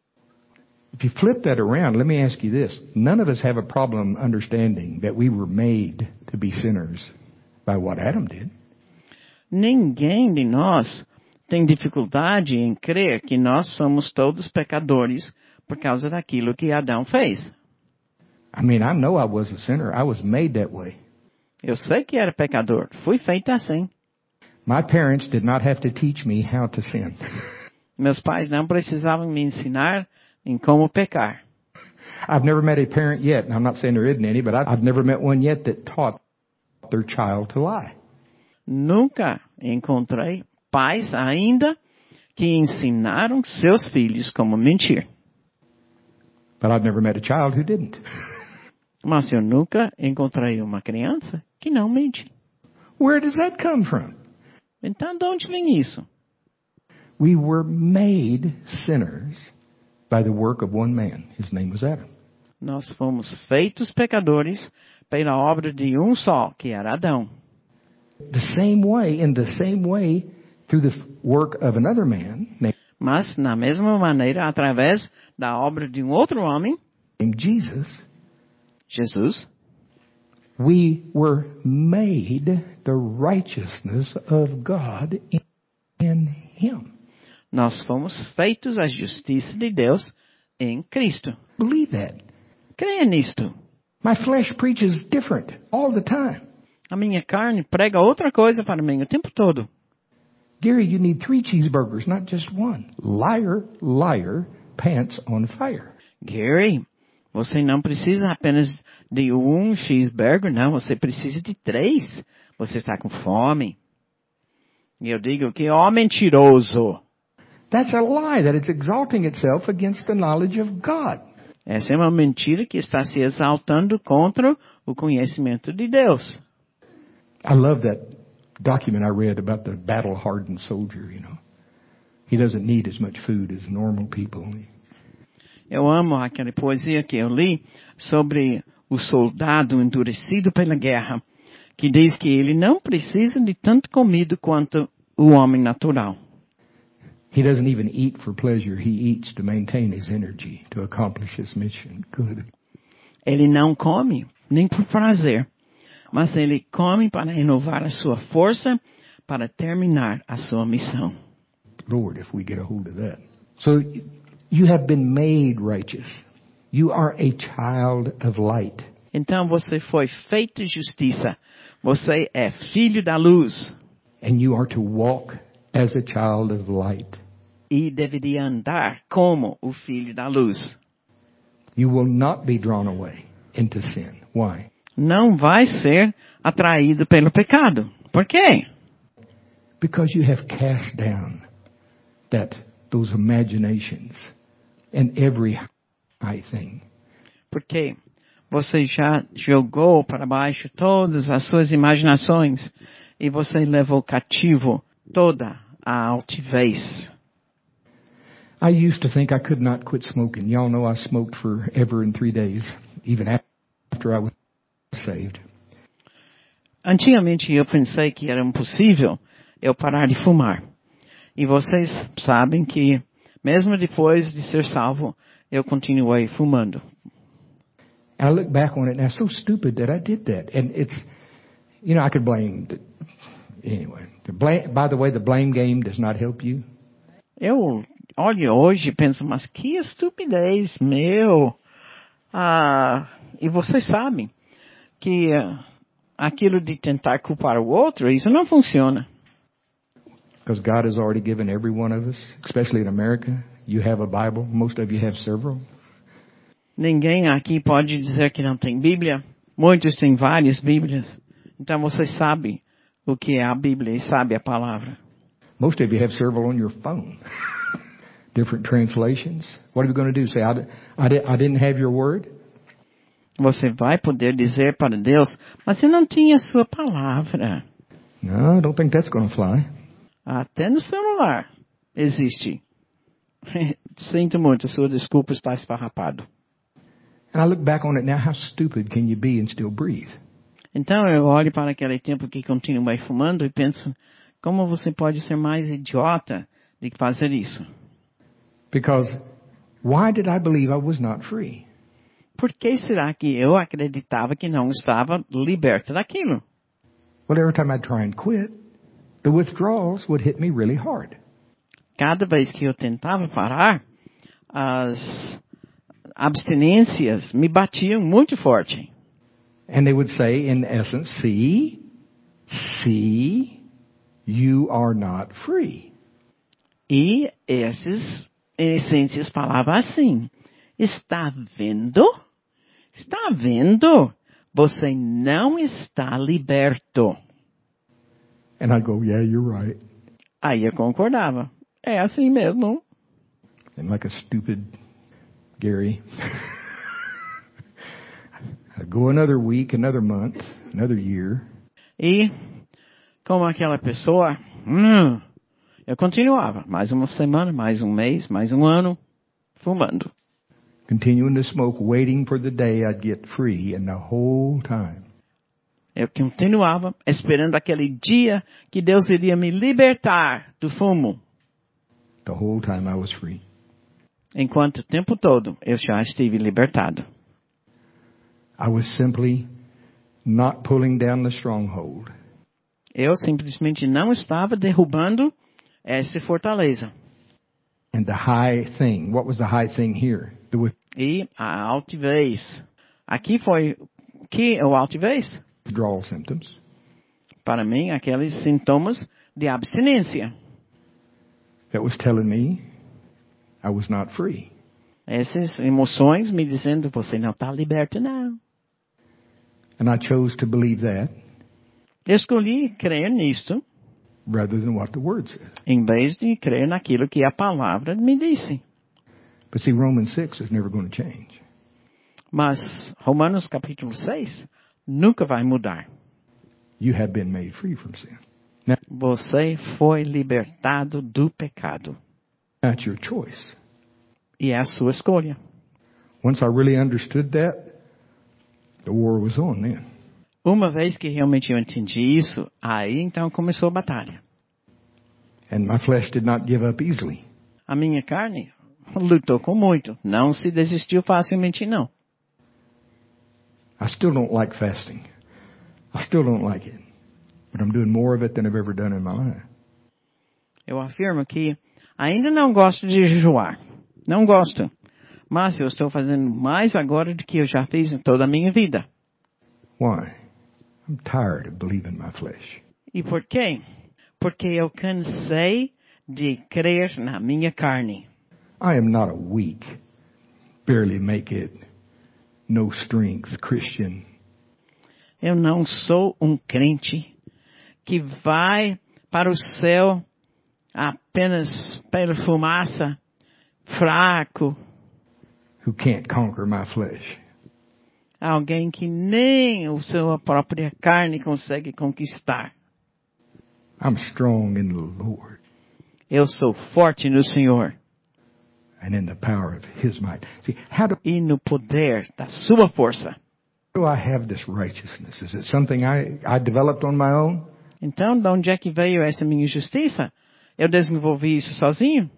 If you flip that around, let me ask you this. None of us have a problem understanding that we were made to be sinners by what Adam did. Ninguém de nós tem dificuldade em crer que nós somos todos pecadores por causa daquilo que Adão fez. I mean, I know I was a sinner. I was made that way. Eu sei que era pecador. Fui feito assim. My parents did not have to teach me how to sin. Meus pais não precisavam me ensinar em como pecar. I've never met a parent yet, and I'm not saying there isn't any, but I've never met one yet that taught their child to lie. Nunca encontrei pais ainda que ensinaram seus filhos como mentir. But I've never met a child who didn't. Mas eu nunca encontrei uma criança que não mente. Where does that come from? Então, de onde vem isso? We were made sinners by the work of one man. His name was Adam. Nós fomos feitos pecadores pela obra de um só, que era Adão. The same way, in the same way, through the work of another man Mas, na mesma maneira, através da obra de um outro homem, named Jesus, Jesus, we were made the righteousness of God in, in Him. nós fomos feitos a justiça de Deus em Cristo. Believe that. Creia nisto. My flesh preaches different all the time. A minha carne prega outra coisa para mim o tempo todo. Gary, you need three cheeseburgers, not just one. Liar, liar, pants on fire. Gary, você não precisa apenas de um cheeseburger, não. Você precisa de três. Você está com fome. E eu digo que, ó, mentiroso. That's a lie, that it's exalting itself against the knowledge of God. Essa é uma mentira que está se exaltando contra o conhecimento de Deus. I love that document I read about the battle-hardened soldier, you know. He doesn't need as much food as normal people. Eu amo aquela poesia que eu li sobre o soldado endurecido pela guerra, que diz que ele não precisa de tanto comida quanto o homem natural. He doesn't even eat for pleasure. He eats to maintain his energy, to accomplish his mission. Good. Ele não come nem por prazer, mas ele come para renovar a sua força para terminar a sua missão. Lord, if we get a hold of that. So you have been made righteous. You are a child of light. Então você foi feito justiça. Você é filho da luz. And you are to walk as a child of light. E deveria andar como o filho da luz. You will not be drawn away into sin. Why? Não vai ser atraído pelo pecado. Por quê? Because you have cast down that those imaginations and every high thing. Porque você já jogou para baixo todas as suas imaginações e você levou cativo toda a altivez. I used to think I could not quit smoking. Y'all know I smoked forever in three days, even after I was saved. Antigamente eu pensei que era impossível eu parar de fumar. E vocês sabem que, mesmo depois de ser salvo, eu continuei fumando. And I look back on it and I'm so stupid that I did that. And it's, you know, I could blame, the, anyway. The blame, by the way, the blame game does not help you. Eu olho hoje e penso, mas que estupidez, meu. Ah, e vocês sabem que uh, aquilo de tentar culpar o outro, isso não funciona. Because God has already given every one of us, especially in America, you have a Bible. Most of you have several. Ninguém aqui pode dizer que não tem Bíblia. Muitos têm várias Bíblias. Então você sabe o que é a Bíblia e sabe a palavra. Most of you have several on your phone. Different translations. What are you going to do? Say, I, I, I didn't have your word? Você vai poder dizer para Deus, mas você não tinha a sua palavra. No, I don't think that's going to fly. Até no celular existe. Sinto muito, a sua desculpa está esfarrapado. And I look back on it now, how stupid can you be and still breathe? Então eu olho para aquele tempo que continuei fumando e penso, como você pode ser mais idiota de fazer isso? Because why did I believe I was not free? Por que será que eu acreditava que não estava liberto daquilo? Well, every time I'd try and quit, the withdrawals would hit me really hard. Cada vez que eu tentava parar, as abstinências me batiam muito forte. And they would say, in essence, see, see, you are not free. E esses, em essência, falavam assim, está vendo? Está vendo? Você não está liberto. And I'd go, yeah, you're right. Aí eu concordava. É assim mesmo. And like a stupid Gary, I'd go another week, another month, another year. E, como aquela pessoa, hum, eu continuava. Mais uma semana, mais um mês, mais um ano, fumando. Continuing to smoke, waiting for the day I'd get free, and the whole time. Eu continuava esperando aquele dia que Deus iria me libertar do fumo. The whole time I was free. Enquanto o tempo todo eu já estive libertado. I was simply not pulling down the stronghold. Eu simplesmente não estava derrubando essa fortaleza. And the high thing, what was the high thing here? The with- E a altivez. Aqui foi o que é o altivez? withdrawal symptoms. Para mim, aqueles sintomas de abstinência. That was telling me I was not free. Essas emoções me dizendo, você não está liberto, não. And I chose to believe that Eu escolhi crer nisto, rather than what the word said. em vez de crer naquilo que a palavra me disse. But see, Romans six is never going to change. Mas Romanos capítulo seis nunca vai mudar. You have been made free from sin. Now, Você foi libertado do pecado. That's your choice. E é a sua escolha. Once I really understood that, the war was on then. Uma vez que realmente eu entendi isso, aí então começou a batalha. And my flesh did not give up easily. A minha carne lutou com muito. Não se desistiu facilmente, não. I still don't like fasting. I still don't like it. But I'm doing more of it than I've ever done in my life. Eu afirmo que ainda não gosto de jejuar. Não gosto. Mas eu estou fazendo mais agora do que eu já fiz em toda a minha vida. Why? I'm tired of believing my flesh. E por quê? Porque eu cansei de crer na minha carne. I am not a weak, barely make it, no strength Christian. Eu não sou um crente que vai para o céu apenas pela fumaça, fraco. Who can't conquer my flesh. Alguém que nem a sua própria carne consegue conquistar. I'm strong in the Lord. Eu sou forte no Senhor. And in the power of His might. See, how do, E no poder da sua força. do I have this righteousness? Is it something I, I developed on my own? Então, de onde é que veio essa minha justiça? Eu desenvolvi isso sozinho?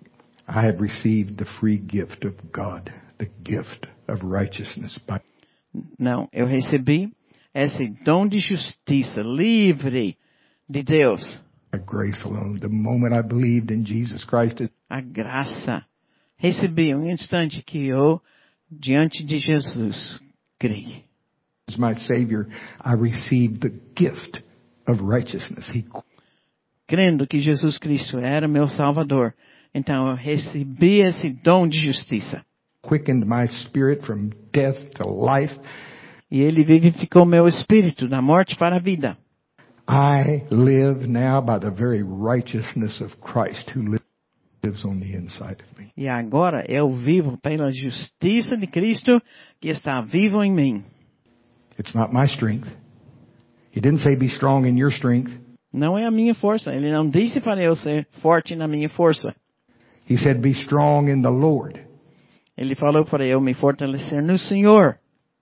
I have received the free gift of God, the gift of righteousness. By Não, eu recebi esse dom de justiça livre de Deus. grace alone. The moment I believed in Jesus Christ, A graça. Recebi um instante que eu, diante de Jesus, criei. as my Savior, I received the gift of righteousness. He Crendo que Jesus Cristo era meu Salvador. Então eu recebi esse dom de justiça. quickened my spirit from death to life. E ele vivificou meu espírito da morte para a vida. I live now by the very righteousness of Christ who lives on the inside of me. E agora eu vivo pela justiça de Cristo que está vivo em mim. It's not my strength. He didn't say be strong in your strength. Não é a minha força. Ele não disse para eu ser forte na minha força. He said be strong in the Lord. Ele falou para eu me fortalecer no Senhor.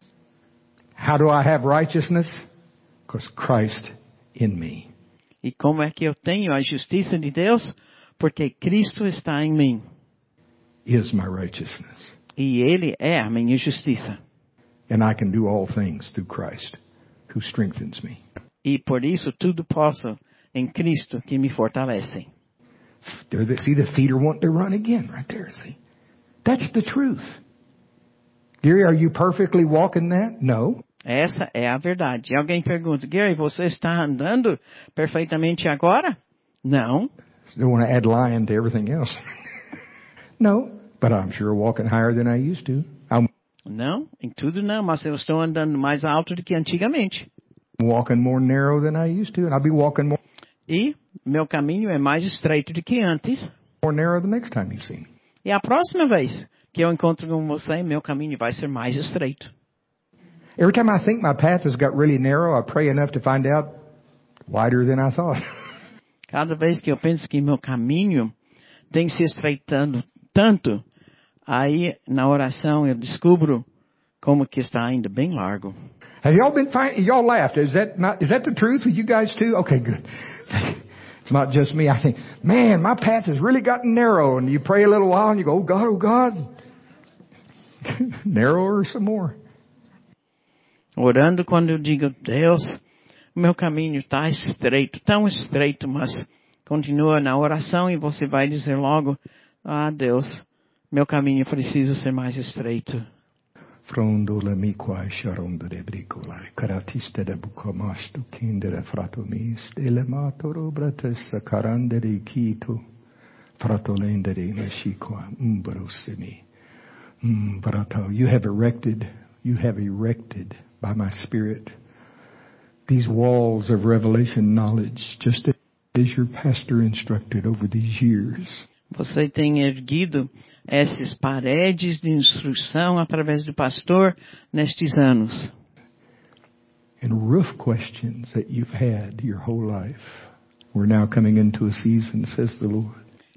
How do I have righteousness? Because Christ in me. E como é que eu tenho a justiça de Deus? Porque Cristo está em mim. Is my righteousness. E Ele é a minha justiça. And I can do all things through Christ who strengthens me. E por isso tudo posso em Cristo que me fortalece. There, the, see, the feet are wanting to run again right there, see? That's the truth. Gary, are you perfectly walking that? No. Essa é a verdade. E alguém pergunta, Gary, você está andando perfeitamente agora? Não. Don't want to add lion to everything else. No, but I'm sure walking higher than I used to. I'm Não, em tudo não, mas eu estou andando mais alto do que antigamente. walking more narrow than I used to, and I'll be walking more, E meu caminho é mais estreito do que antes. more narrow the next time you see me. E a próxima vez que eu encontro com você, meu caminho vai ser mais estreito. Every time I think my path has got really narrow, I pray enough to find out wider than I thought. Cada vez que eu penso que meu caminho tem se estreitando tanto, aí na oração eu descubro como que está ainda bem largo. Have y'all been fine? Y'all laughed. Is that not? Is that the truth with you guys too? Okay, good. It's not just me. I think, man, my path has really gotten narrow. And you pray a little while and you go, oh God, oh God. Narrower some more. Orando quando eu digo, Deus, meu caminho está estreito, tão estreito, mas continua na oração e você vai dizer logo, ah Deus, meu caminho precisa ser mais estreito. Frondola mi qua sharonda de bricolai, karatista de bucomasto, kindere fratomis, elematoro bratessa carandere quito, fratolendere nashiqua, umbrosimi. Mm, brato, you have erected, you have erected by my Spirit these walls of revelation knowledge, just as your pastor instructed over these years. Você tem erguido essas paredes de instrução através do pastor nestes anos. And roof questions that you've had your whole life. We're now coming into a season, says the Lord.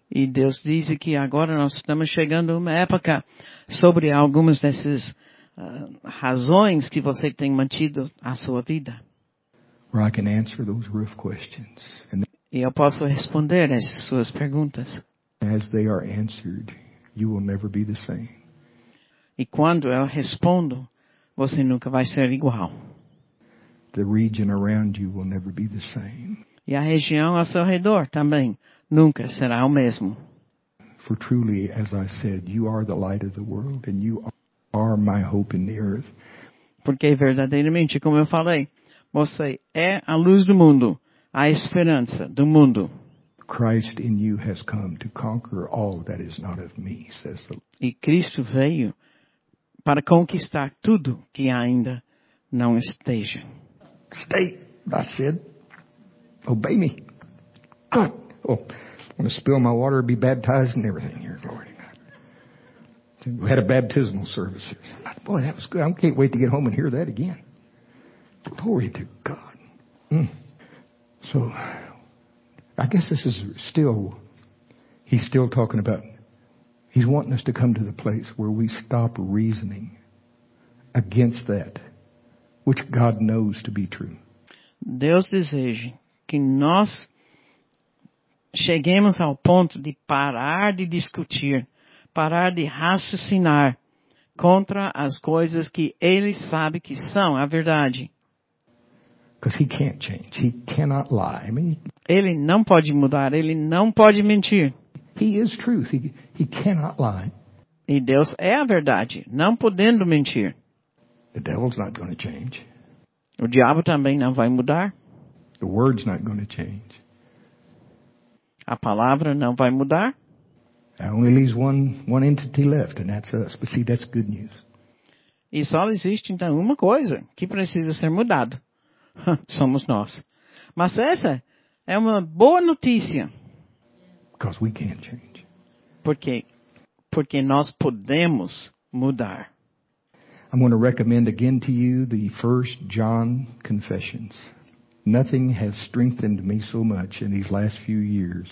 E Deus diz que agora nós estamos chegando a uma época sobre algumas dessas uh, razões que você tem mantido a sua vida. Where I can answer those rough questions. And E eu posso responder essas suas perguntas. as they are answered, you will never be the same. E quando eu respondo, você nunca vai ser igual. The region around you will never be the same. E a região ao seu redor também nunca será o mesmo. For truly, as I said, you are the light of the world and you are my hope in the earth. Porque verdadeiramente, como eu falei, você é a luz do mundo, a esperança do mundo. Christ in you has come to conquer all that is not of me, says the Lord. E Cristo veio para conquistar tudo que ainda não esteja. Stay, I said. Obey me. God. Oh, I'm going to spill my water, be baptized and everything here. Glory to God. We had a baptismal service. Boy, that was good. I can't wait to get home and hear that again. Glory to God. Mm. So, I guess this is still, he's still talking about, he's wanting us to come to the place where we stop reasoning against that, which God knows to be true. Deus deseja que nós cheguemos ao ponto de parar de discutir, parar de raciocinar contra as coisas que Ele sabe que são a verdade. Because he can't change. He cannot lie. I mean, Ele não pode mudar, Ele não pode mentir. he is truth. He, he cannot lie. E Deus é a verdade, não podendo mentir. The devil's not going to change. O diabo também não vai mudar. The word's not going to change. A palavra não vai mudar. There only leaves one, one entity left, and that's us. But see, that's good news. E só existe então uma coisa que precisa ser mudado. Somos nós. Mas essa é uma boa notícia. Because we can change. Porque, porque nós podemos mudar. I'm going to recommend again to you the First John Confessions. Nothing has strengthened me so much in these last few years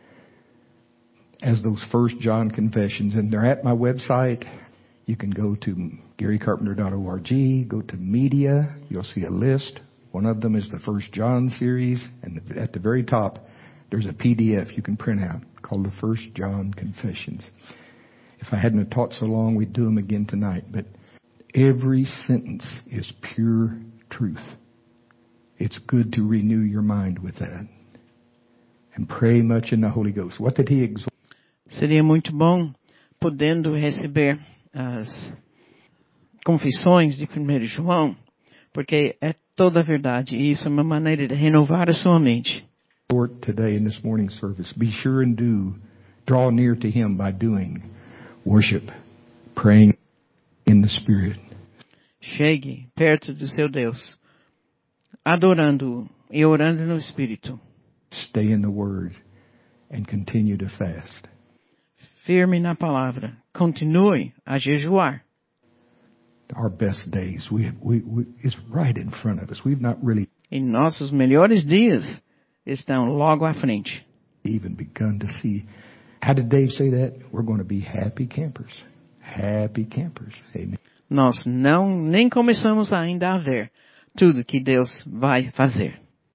as those First John Confessions. And they're at my website. You can go to gary carpenter dot org, go to media, you'll see a list. One of them is the First John series, and at the very top, there's a P D F you can print out called the First John Confessions. If I hadn't taught so long, we'd do them again tonight. But every sentence is pure truth. It's good to renew your mind with that. And pray much in the Holy Ghost. What did he exhort? Seria muito bom podendo receber as confissões de primeiro João, porque é toda a verdade. E isso é uma maneira de renovar a sua mente. Today in this morning service, be sure and do draw near to him by doing worship, praying in the Spirit. Chegue perto do seu Deus, adorando e orando no Espírito. Stay in the Word and continue to fast. Firme na palavra, continue a jejuar. Our best days, we, we, we, it's right in front of us. We've not really E nossos melhores dias estão logo à frente. even begun to see. How did Dave say that? We're going to be happy campers. Happy campers. Amen. Nós não nem começamos ainda a ver tudo que Deus vai fazer.